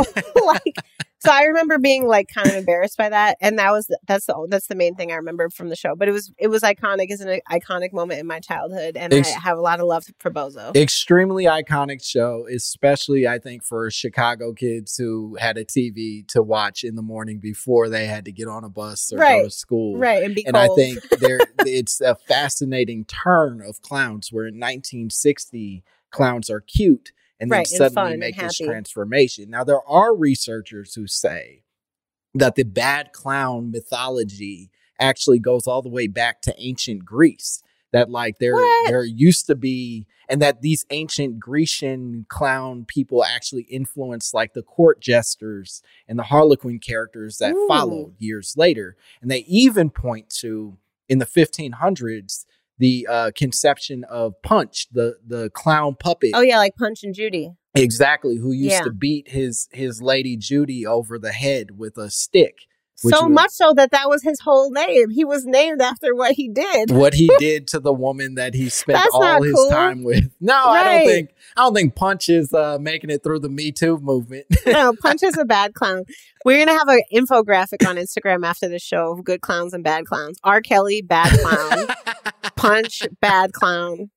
so I remember being like kind of embarrassed by that. And that's the main thing I remember from the show. But it was iconic. It's an iconic moment in my childhood. And I have a lot of love for Bozo. Extremely iconic show, especially I think for Chicago kids who had a TV to watch in the morning before they had to get on a bus or go to school. Right. And cold. I think it's a fascinating turn of clowns where in 1960 clowns are cute. And then suddenly make this transformation. Now, there are researchers who say that the bad clown mythology actually goes all the way back to ancient Greece. That like there used to be, and that these ancient Grecian clown people actually influenced like the court jesters and the Harlequin characters that followed years later. And they even point to, in the 1500s, the conception of Punch, the clown puppet. Oh, yeah, like Punch and Judy. Exactly, who used to beat his lady Judy over the head with a stick. So much so that was his whole name. He was named after what he did. What he did to the woman that he spent all his time with. No, right. I don't think Punch is making it through the Me Too movement. No, Punch is a bad clown. We're going to have an infographic on Instagram after the show of good clowns and bad clowns. R. Kelly, bad clown. Punch, bad clown.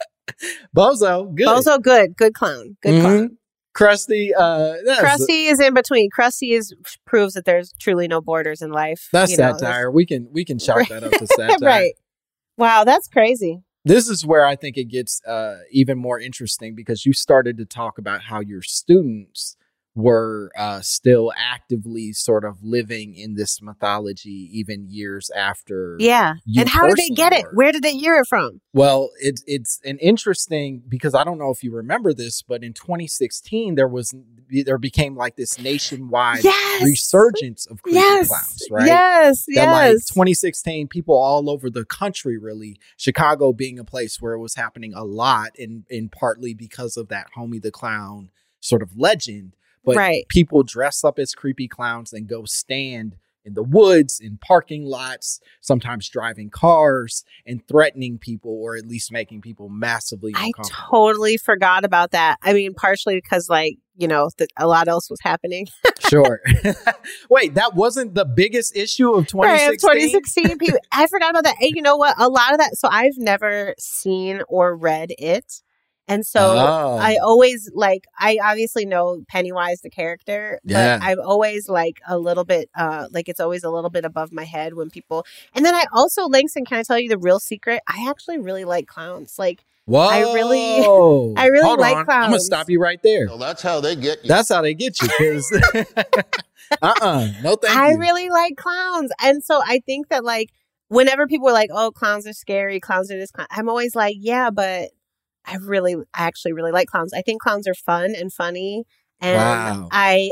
Bozo, good. Bozo, good. Good clown. Good clown. Krusty, Krusty is in between. Krusty proves that there's truly no borders in life. That's satire. We can chalk that up to satire. Right. Wow, that's crazy. This is where I think it gets even more interesting because you started to talk about how your students were still actively sort of living in this mythology even years after. Yeah. And how did they get it? Where did they hear it from? Well, it's an interesting, because I don't know if you remember this, but in 2016, there became like this nationwide resurgence of creepy clowns, right? Yes. Like 2016, people all over the country, really, Chicago being a place where it was happening a lot, and partly because of that Homie the Clown sort of legend. But people dress up as creepy clowns and go stand in the woods, in parking lots, sometimes driving cars and threatening people, or at least making people massively uncomfortable. I totally forgot about that. I mean, partially because a lot else was happening. Sure. Wait, that wasn't the biggest issue of 2016? Right, 2016. People, I forgot about that. And you know what? A lot of that. So I've never seen or read it. And so I always I obviously know Pennywise, the character, but I'm always a little bit, it's always a little bit above my head when people, and then I also, Langston, can I tell you the real secret? I actually really like clowns. Whoa. I really Hold like on. clowns. I'm going to stop you right there. Well, that's how they get you. That's how they get you. No thank you. I really like clowns. And so I think that whenever people are like, oh, clowns are scary, clowns are this, I'm always like, yeah, but I actually really like clowns. I think clowns are fun and funny. And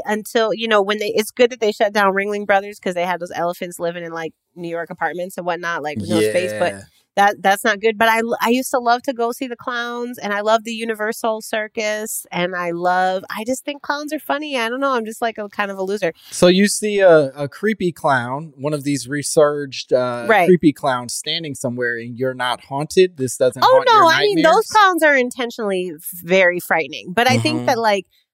it's good that they shut down Ringling Brothers because they had those elephants living in New York apartments and whatnot, with no space. But that's not good. But I used to love to go see the clowns, and I love the Universal Circus, and I just think clowns are funny. I don't know. I'm just a kind of a loser. So you see a creepy clown, one of these resurged creepy clowns standing somewhere, and you're not haunted? This doesn't haunt your nightmares? I mean, those clowns are intentionally very frightening. But I think that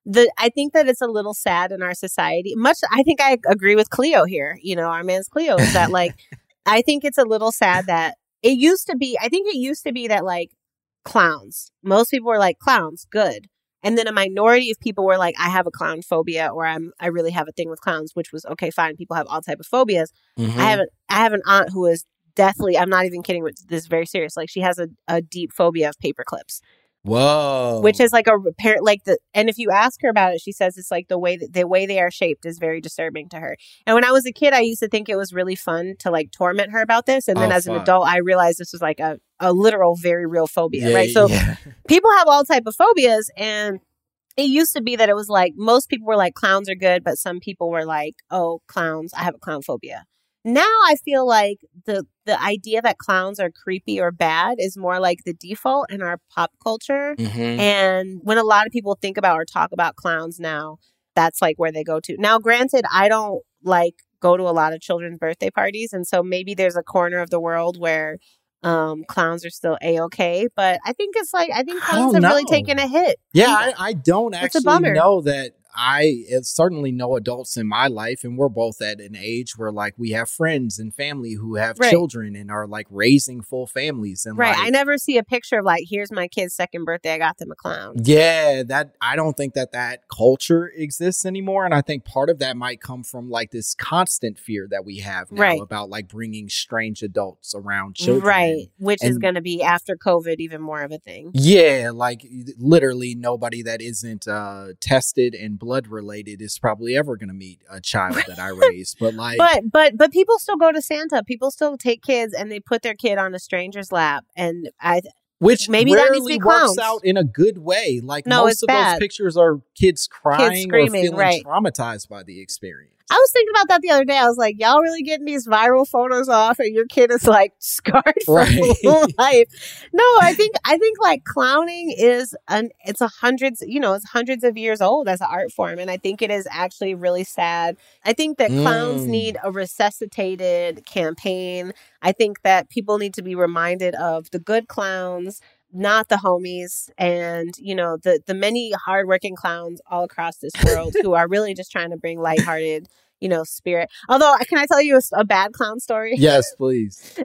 I think that it's a little sad in our society. I think I agree with Cleo here. You know, our man's Cleo is that like, I think it's a little sad that it used to be that like clowns. Most people were like clowns, good. And then a minority of people were like, I have a clown phobia, or I really have a thing with clowns, which was okay, fine. People have all type of phobias. Mm-hmm. I have an aunt who is deathly, I'm not even kidding with this, very serious. Like she has a deep phobia of paper clips. Whoa. Which is like a parent, like and if you ask her about it, she says it's like the way they are shaped is very disturbing to her. And when I was a kid, I used to think it was really fun to like torment her about this. And then as an adult, I realized this was like a literal, very real phobia, right? So people have all type of phobias, and it used to be that it was like most people were like clowns are good, but some people were like, oh, clowns, I have a clown phobia. Now I feel like the idea that clowns are creepy or bad is more like the default in our pop culture. Mm-hmm. And when a lot of people think about or talk about clowns now, that's like where they go to. Now, granted, I don't like go to a lot of children's birthday parties. And so maybe there's a corner of the world where clowns are still A-okay. But I think clowns have really taken a hit. Yeah, I don't It's a actually bummer. know that. I certainly know adults in my life, and we're both at an age where like we have friends and family who have children and are like raising full families. And right. Like, I never see a picture of like, here's my kid's second birthday. I got them a clown. Yeah, that I don't think that culture exists anymore. And I think part of that might come from like this constant fear that we have now about like bringing strange adults around children. Right. Which is going to be after COVID even more of a thing. Yeah. Like literally nobody that isn't tested and blood related is probably ever going to meet a child that I raised. But like, but people still go to Santa. People still take kids and they put their kid on a stranger's lap. And which maybe that needs to be clowns. Works out in a good way. Like no, most of those pictures are kids crying or feeling traumatized by the experience. I was thinking about that the other day. I was like, y'all really getting these viral photos off and your kid is like scarred for life. No, I think like clowning is it's hundreds of years old as an art form. And I think it is actually really sad. I think that clowns need a resuscitated campaign. I think that people need to be reminded of the good clowns, not the homies, and the many hardworking clowns all across this world who are really just trying to bring lighthearted, spirit. Although, can I tell you a bad clown story? Yes, please.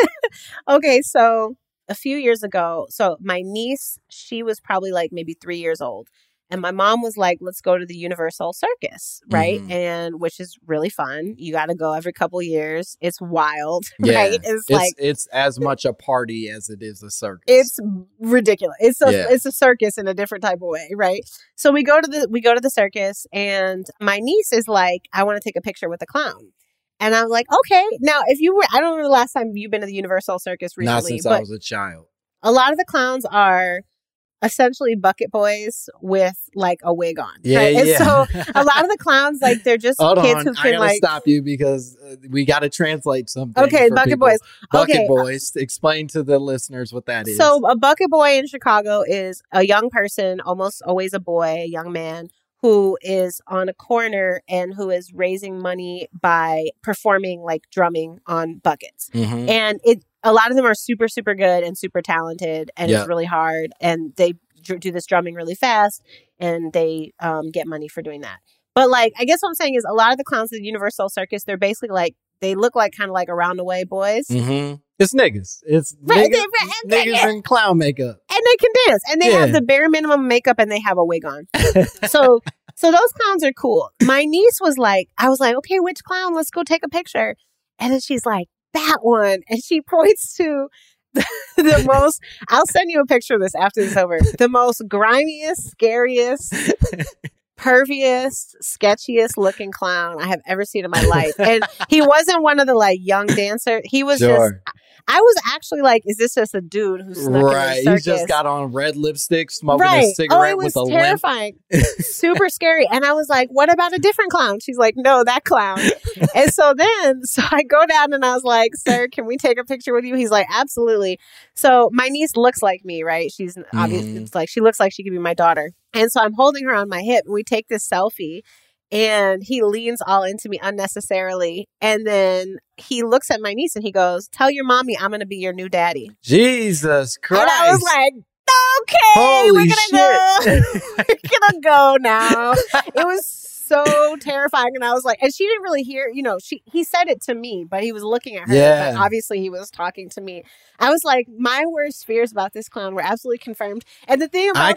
Okay, so a few years ago, so my niece, she was probably like maybe 3 years old. And my mom was like, let's go to the Universal Circus, right? Mm-hmm. And which is really fun. You got to go every couple years. It's wild, right? It's as much a party as it is a circus. It's ridiculous. It's a circus in a different type of way, right? So we go to the circus, and my niece is like, I want to take a picture with a clown. And I'm like, okay. Now, I don't know the last time you've been to the Universal Circus recently. Not since I was a child. A lot of the clowns are essentially bucket boys with like a wig on. Yeah, right? And yeah. so a lot of the clowns, like they're just kids who can I gotta stop you because we got to translate something. Okay, bucket people. boys. Bucket boys. Explain to the listeners what that is. So a bucket boy in Chicago is a young person, almost always a boy, a young man, who is on a corner and who is raising money by performing like drumming on buckets. Mm-hmm. And a lot of them are super, super good and super talented, and it's really hard. And they do this drumming really fast, and they get money for doing that. But like, I guess what I'm saying is a lot of the clowns at the Universal Circus, they're basically like, they look like kind of like around the way boys. Mm-hmm. It's niggas. It's niggas in clown makeup. And they can dance. And they have the bare minimum makeup, and they have a wig on. So those clowns are cool. My niece was like, I was like, okay, which clown? Let's go take a picture. And then she's like, that one. And she points to the most, I'll send you a picture of this after this is over. The most grimiest, scariest, perviest, sketchiest looking clown I have ever seen in my life. And he wasn't one of the like young dancers. He was just, I was actually like, is this just a dude who's snuck in the circus? He just got on red lipstick, smoking a cigarette with a limp. It was terrifying. Super scary. And I was like, what about a different clown? She's like, no, that clown. And so I go down and I was like, sir, can we take a picture with you? He's like, absolutely. So my niece looks like me, right? She's obviously, it's like, she looks like she could be my daughter. And so I'm holding her on my hip, and we take this selfie. And he leans all into me unnecessarily. And then he looks at my niece and he goes, tell your mommy I'm going to be your new daddy. Jesus Christ. And I was like, Okay, Holy we're gonna go now. It was so terrifying, and I was like, and she didn't really hear. He said it to me, but he was looking at her. Yeah. But obviously, he was talking to me. I was like, my worst fears about this clown were absolutely confirmed. And the thing about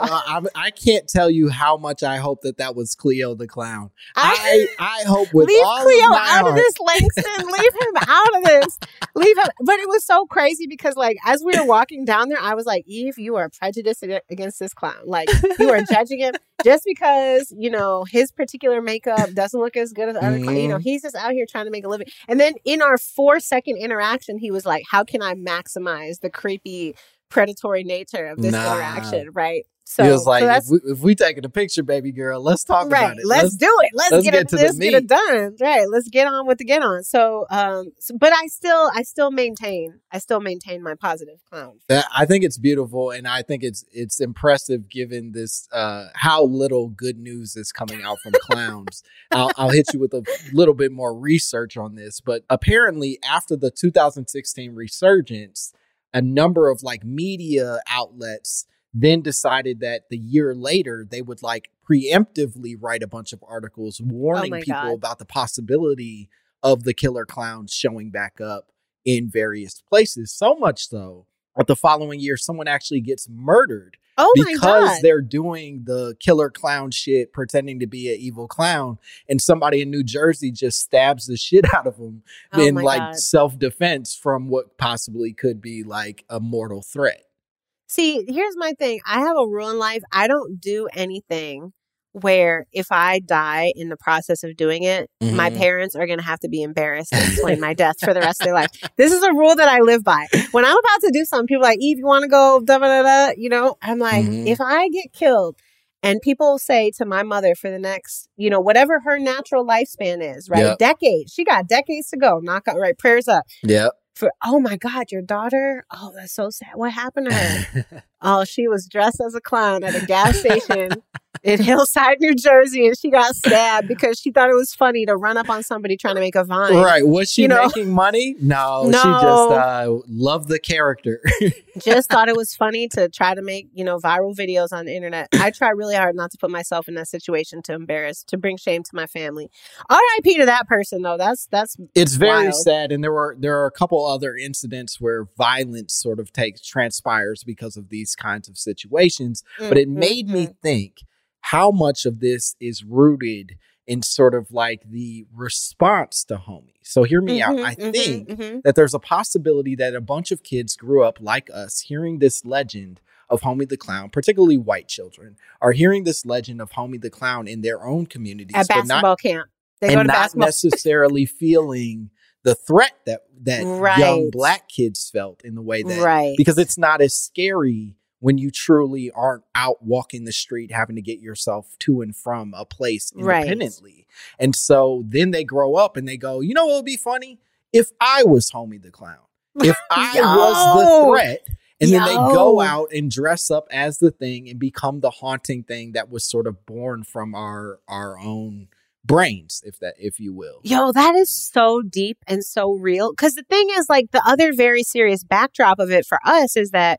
I can't tell you how much I hope that was Cleo the clown. I hope with leave all Cleo of my out heart. of this, Langston. Leave him out of this. Leave him. But it was so crazy because, like, as we were walking down there, I was like, Eve, you are prejudiced against this clown. Like, you are judging him just because, his particular makeup doesn't look as good as other clowns. He's just out here trying to make a living. And then in our 4-second interaction, he was like, how can I maximize the creepy predatory nature of this interaction, right? So he was like, if we taking a picture, baby girl, let's talk about it. Let's do it. Let's get it done. Right. Let's get on with the get on. So, but I still maintain my positive clown. I think it's beautiful, and I think it's impressive given this how little good news is coming out from clowns. I'll hit you with a little bit more research on this, but apparently after the 2016 resurgence, a number of like media outlets then decided that the year later they would like preemptively write a bunch of articles warning people about the possibility of the killer clowns showing back up in various places. So much so that the following year someone actually gets murdered because they're doing the killer clown shit, pretending to be an evil clown, and somebody in New Jersey just stabs the shit out of them in self-defense from what possibly could be like a mortal threat. See, here's my thing. I have a rule in life. I don't do anything where if I die in the process of doing it, my parents are going to have to be embarrassed to explain my death for the rest of their life. This is a rule that I live by. When I'm about to do something, people are like, Eve, you want to go, da da da, I'm like, if I get killed and people say to my mother for the next, whatever her natural lifespan is, right? Decades. She got decades to go. Knock on, right? Prayers up. Yep. Oh my God, your daughter? Oh, that's so sad. What happened to her? Oh, she was dressed as a clown at a gas station in Hillside, New Jersey, and she got stabbed because she thought it was funny to run up on somebody trying to make a vine. Right. Was she making money? No, she just loved the character. Just thought it was funny to try to make, viral videos on the internet. I try really hard not to put myself in that situation to bring shame to my family. R.I.P. to that person, though. It's very wild. sad. And there are a couple other incidents where violence sort of transpires because of these kinds of situations. But it made me think how much of this is rooted in sort of like the response to Homie. So hear me out. I think that there's a possibility that a bunch of kids grew up like us hearing this legend of Homie the Clown, particularly white children, are hearing this legend of Homie the Clown in their own communities. At basketball camp. They go to not basketball. necessarily feeling the threat that young black kids felt in the way that, because it's not as scary when you truly aren't out walking the street having to get yourself to and from a place independently. And so then they grow up and they go, you know what would be funny? If I was Homie the Clown. If I was the threat. And then they go out and dress up as the thing and become the haunting thing that was sort of born from our own brains, if you will. Yo, that is so deep and so real. Because the thing is, like, the other very serious backdrop of it for us is that,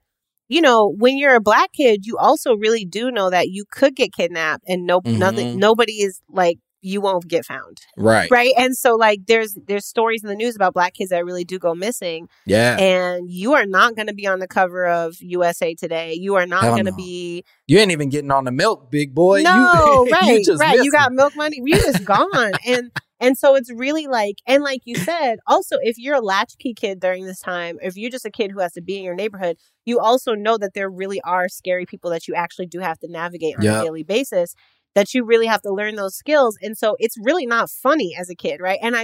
when you're a black kid, you also really do know that you could get kidnapped and nobody is like, you won't get found. Right. Right. And so like there's stories in the news about black kids that really do go missing. Yeah. And you are not going to be on the cover of USA Today. You are not going to be. You ain't even getting on the milk, big boy. No, right. Missing. You got milk money. You're just gone. And so it's really like, and like you said, also, if you're a latchkey kid during this time, if you're just a kid who has to be in your neighborhood, you also know that there really are scary people that you actually do have to navigate on a daily basis, that you really have to learn those skills. And so it's really not funny as a kid, right? And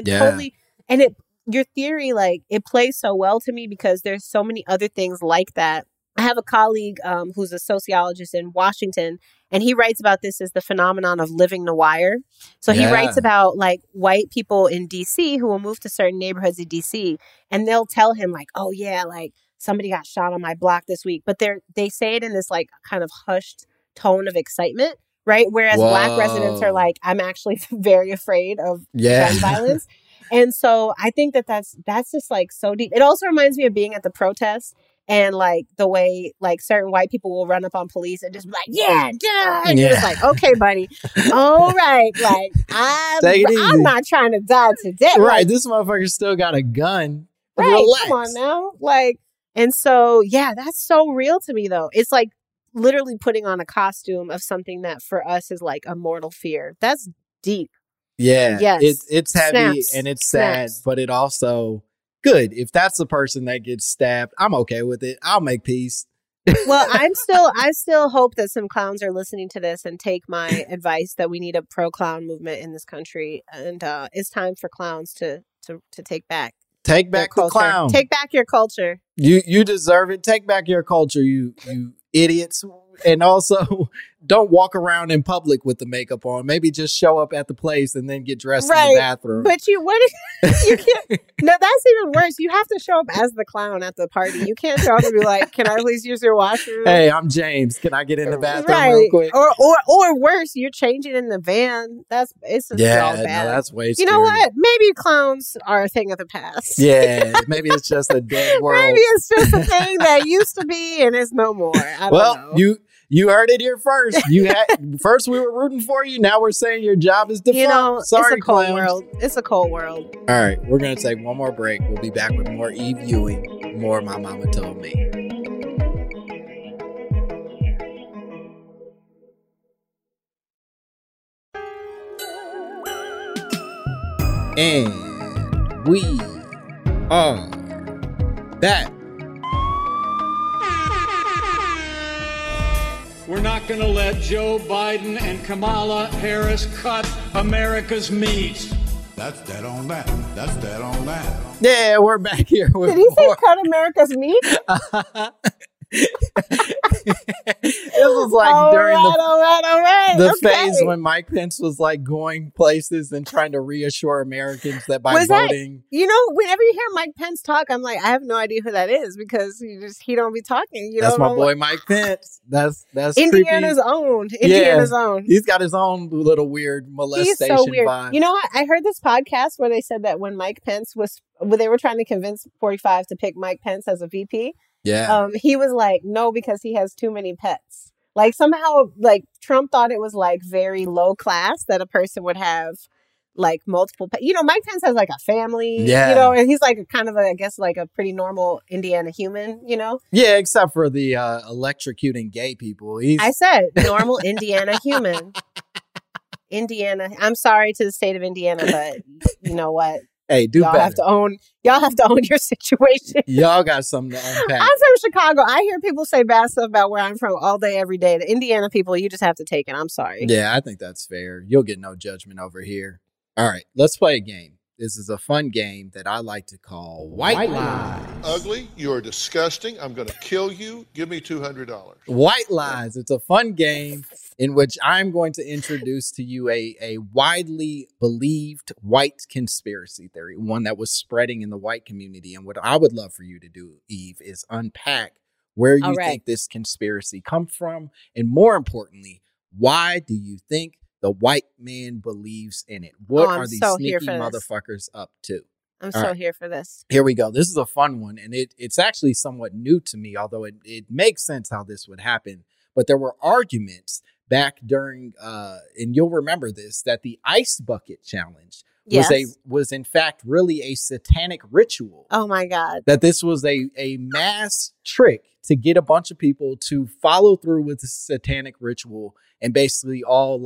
your theory, like, it plays so well to me because there's so many other things like that. I have a colleague who's a sociologist in Washington, and he writes about this as the phenomenon of living the wire. So he writes about like white people in DC who will move to certain neighborhoods in DC, and they'll tell him like, oh yeah, like somebody got shot on my block this week. But they say it in this like kind of hushed tone of excitement, right? Whereas black residents are like, I'm actually very afraid of gun violence. And so I think that's just like so deep. It also reminds me of being at the protest And like the way like certain white people will run up on police and just be like, yeah, duh. And you're just like, okay, buddy. All right. Like, I'm not trying to die today. Right. Like, this motherfucker still got a gun. right. Relax. Come on now. Like, and so, yeah, that's so real to me, though. It's like literally putting on a costume of something that for us is like a mortal fear. That's deep. Yeah. Yes. It's heavy Snaps. and it's sad, Snaps. but it also good. If that's the person that gets stabbed, I'm okay with it. I'll make peace. Well, I still hope that some clowns are listening to this and take my advice that we need a pro clown movement in this country, and it's time for clowns to take back Take back the clown. Take back your culture. You deserve it. Take back your culture, you idiots. And also, don't walk around in public with the makeup on. Maybe just show up at the place and then get dressed in the bathroom. But you can't. No, that's even worse. You have to show up as the clown at the party. You can't show up and be like, "Can I please use your washroom?" Hey, I'm James. Can I get in the bathroom real quick? Or worse, you're changing in the van. It's just all bad. No, that's way. You know what? Maybe clowns are a thing of the past. Yeah, maybe it's just a dead world. Maybe it's just a thing that used to be and is no more. I don't know. You heard it here first. First we were rooting for you. Now we're saying your job is defunct. You know, sorry, it's a cold clowns. world. It's a cold world. All right, we're gonna take one more break. We'll be back with more Eve Ewing, more My Mama Told Me. And we are back. We're not going to let Joe Biden and Kamala Harris cut America's meat. That's dead on that. That's dead on that. Yeah, we're back here with Did he say more. cut America's meat? This was like during the Okay. phase when Mike Pence was like going places and trying to reassure Americans that by Was that- voting. You know, whenever you hear Mike Pence talk, I'm like, I have no idea who that is because he don't be talking. You That's know, my boy Mike Pence. That's Indiana's creepy. own. Indiana's own. He's got his own little weird He's molestation so weird. vibe. You know what? I heard this podcast where they said that when Mike Pence when they were trying to convince 45 to pick Mike Pence as a VP, Yeah. he was like, no, because he has too many pets. Like somehow, like Trump thought it was like very low class that a person would have like multiple pets. You know, Mike Pence has like a family, Yeah. you know, and he's like a kind of, I guess, like a pretty normal Indiana human, you know? Yeah, except for the electrocuting gay people. I said normal Indiana human. Indiana. I'm sorry to the state of Indiana, but you know what? Hey, do y'all better. Y'all have to own your situation. Y'all got something to unpack. I'm from Chicago. I hear people say bad stuff about where I'm from all day, every day. The Indiana people, you just have to take it. I'm sorry. Yeah, I think that's fair. You'll get no judgment over here. All right, let's play a game. This is a fun game that I like to call White Lies. Ugly, you are disgusting. I'm going to kill you. Give me $200. White Lies. It's a fun game in which I'm going to introduce to you a widely believed white conspiracy theory, one that was spreading in the white community. And what I would love for you to do, Eve, is unpack where you think this conspiracy comes from. And more importantly, why do you think the white man believes in it? What are these sneaky motherfuckers up to? I'm so here for this. Here we go. This is a fun one. And it's actually somewhat new to me, although it makes sense how this would happen. But there were arguments back during, and you'll remember this, that the Ice Bucket Challenge was in fact really a satanic ritual. Oh my God. That this was a mass trick to get a bunch of people to follow through with the satanic ritual and basically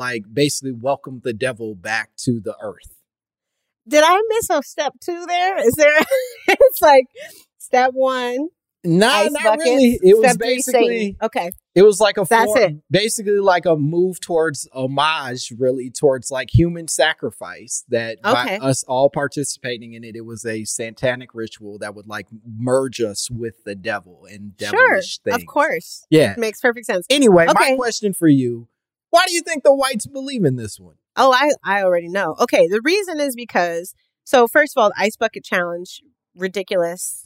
welcome the devil back to the earth. Did I miss a step 2 there? Is there, it's like step 1. Not really. It was basically okay. It was like basically like a move towards homage, really towards like human sacrifice. That by us all participating in it, it was a satanic ritual that would like merge us with the devil and devilish things. Of course, yeah, makes perfect sense. Anyway, my question for you: why do you think the whites believe in this one? Oh, I already know. Okay, the reason is because first of all, the Ice Bucket Challenge, ridiculous.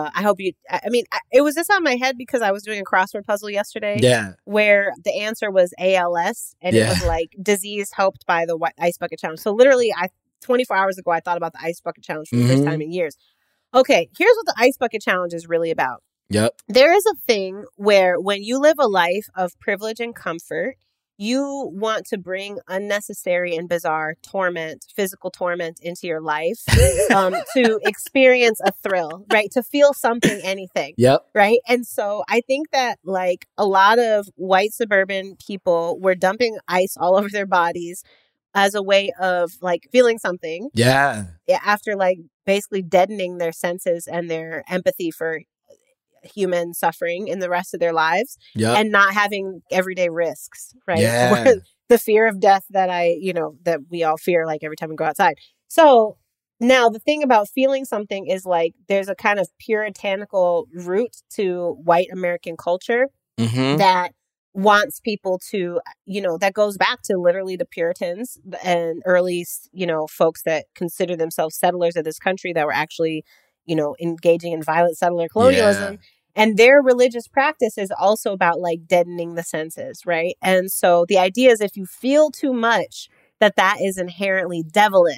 It was this on my head because I was doing a crossword puzzle yesterday. Yeah. Where the answer was ALS and it was like disease helped by the Ice Bucket Challenge. So literally 24 hours ago, I thought about the Ice Bucket Challenge for the first time in years. Okay. Here's what the Ice Bucket Challenge is really about. Yep. There is a thing where when you live a life of privilege and comfort, you want to bring unnecessary and bizarre torment, physical torment into your life to experience a thrill, right? To feel something, anything. Yep. Right. And so I think that like a lot of white suburban people were dumping ice all over their bodies as a way of like feeling something. Yeah. After like basically deadening their senses and their empathy for human suffering in the rest of their lives and not having everyday risks, right? Yeah. The fear of death that that we all fear like every time we go outside. So now the thing about feeling something is like there's a kind of puritanical root to white American culture that wants people to, that goes back to literally the Puritans and early, folks that consider themselves settlers of this country that were actually, engaging in violent settler colonialism. Yeah. And their religious practice is also about like deadening the senses, right? And so the idea is if you feel too much, that is inherently devilish.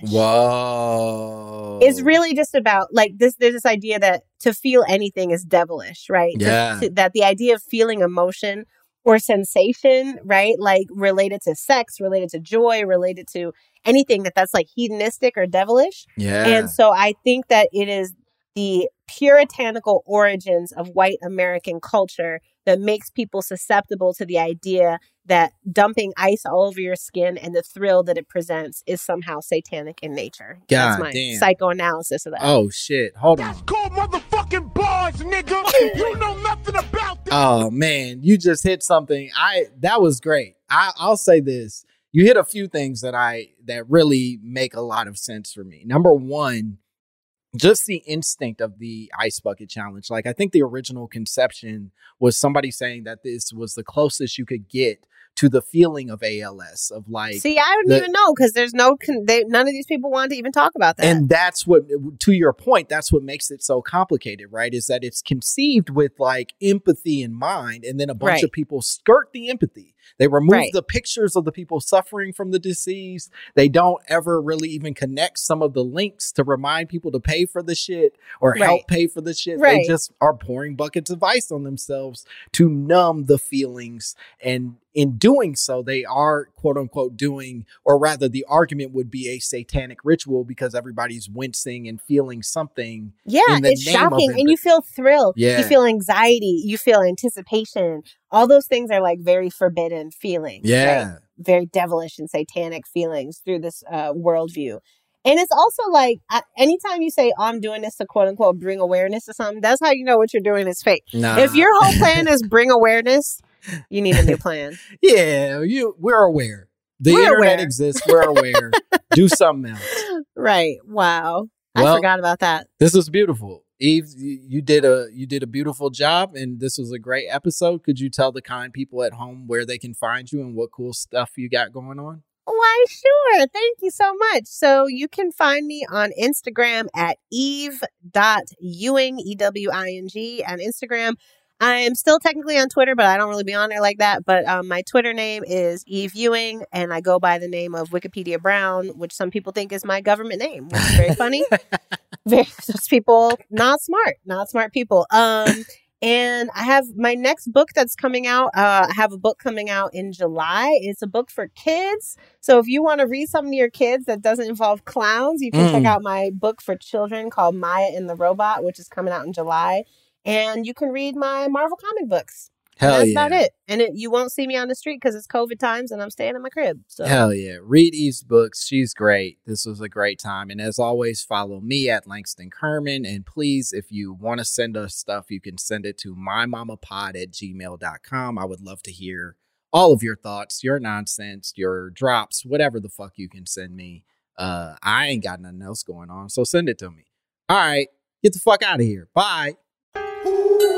Whoa. It's really just about like this. There's this idea that to feel anything is devilish, right? Yeah. That the idea of feeling emotion or sensation, right? Like related to sex, related to joy, related to anything that's like hedonistic or devilish. Yeah. And so I think that it is the puritanical origins of white American culture that makes people susceptible to the idea that dumping ice all over your skin and the thrill that it presents is somehow satanic in nature. That's my psychoanalysis of that. Oh, shit. Hold on. That's called motherfucking bars, nigga. You know nothing about that. Oh, man. You just hit something. That was great. I'll say this. You hit a few things that really make a lot of sense for me. Number one, just the instinct of the ice bucket challenge. Like, I think the original conception was somebody saying that this was the closest you could get to the feeling of ALS, of like... See, I don't even know, because there's none of these people want to even talk about that. And that's what, to your point, that's what makes it so complicated, right? Is that it's conceived with like empathy in mind, and then a bunch of people skirt the empathy. They remove the pictures of the people suffering from the disease. They don't ever really even connect some of the links to remind people to pay for the shit or help pay for the shit. They just are pouring buckets of ice on themselves to numb the feelings. And in doing so, they are, quote unquote, doing, or rather the argument would be a satanic ritual because everybody's wincing and feeling something. Yeah, it's shocking. And you feel thrill. Yeah. You feel anxiety. You feel anticipation. All those things are like very forbidden feelings. Yeah. Right? Very devilish and satanic feelings through this worldview. And it's also like, anytime you say, oh, I'm doing this to quote unquote bring awareness to something, that's how you know what you're doing is fake. Nah. If your whole plan is bring awareness, you need a new plan. Yeah, we're aware. We're internet aware. Exists. We're aware. Do something else. Right. Wow. Well, I forgot about that. This was beautiful. Eve, you did a beautiful job, and this was a great episode. Could you tell the kind people at home where they can find you and what cool stuff you got going on? Why, sure. Thank you so much. So you can find me on Instagram at eve.ewing, EWING on Instagram. I am still technically on Twitter, but I don't really be on there like that. But my Twitter name is Eve Ewing, and I go by the name of Wikipedia Brown, which some people think is my government name, which is very funny. Those people, not smart people. And I have my next book that's coming out. I have a book coming out in July. It's a book for kids. So if you want to read something to your kids that doesn't involve clowns, you can check out my book for children called Maya and the Robot, which is coming out in July. And you can read my Marvel comic books. That's about it. And you won't see me on the street because it's COVID times and I'm staying in my crib. So. Hell yeah. Read Eve's books. She's great. This was a great time. And as always, follow me at Langston Kerman. And please, if you want to send us stuff, you can send it to mymamapod@gmail.com. I would love to hear all of your thoughts, your nonsense, your drops, whatever the fuck you can send me. I ain't got nothing else going on, so send it to me. All right. Get the fuck out of here. Bye.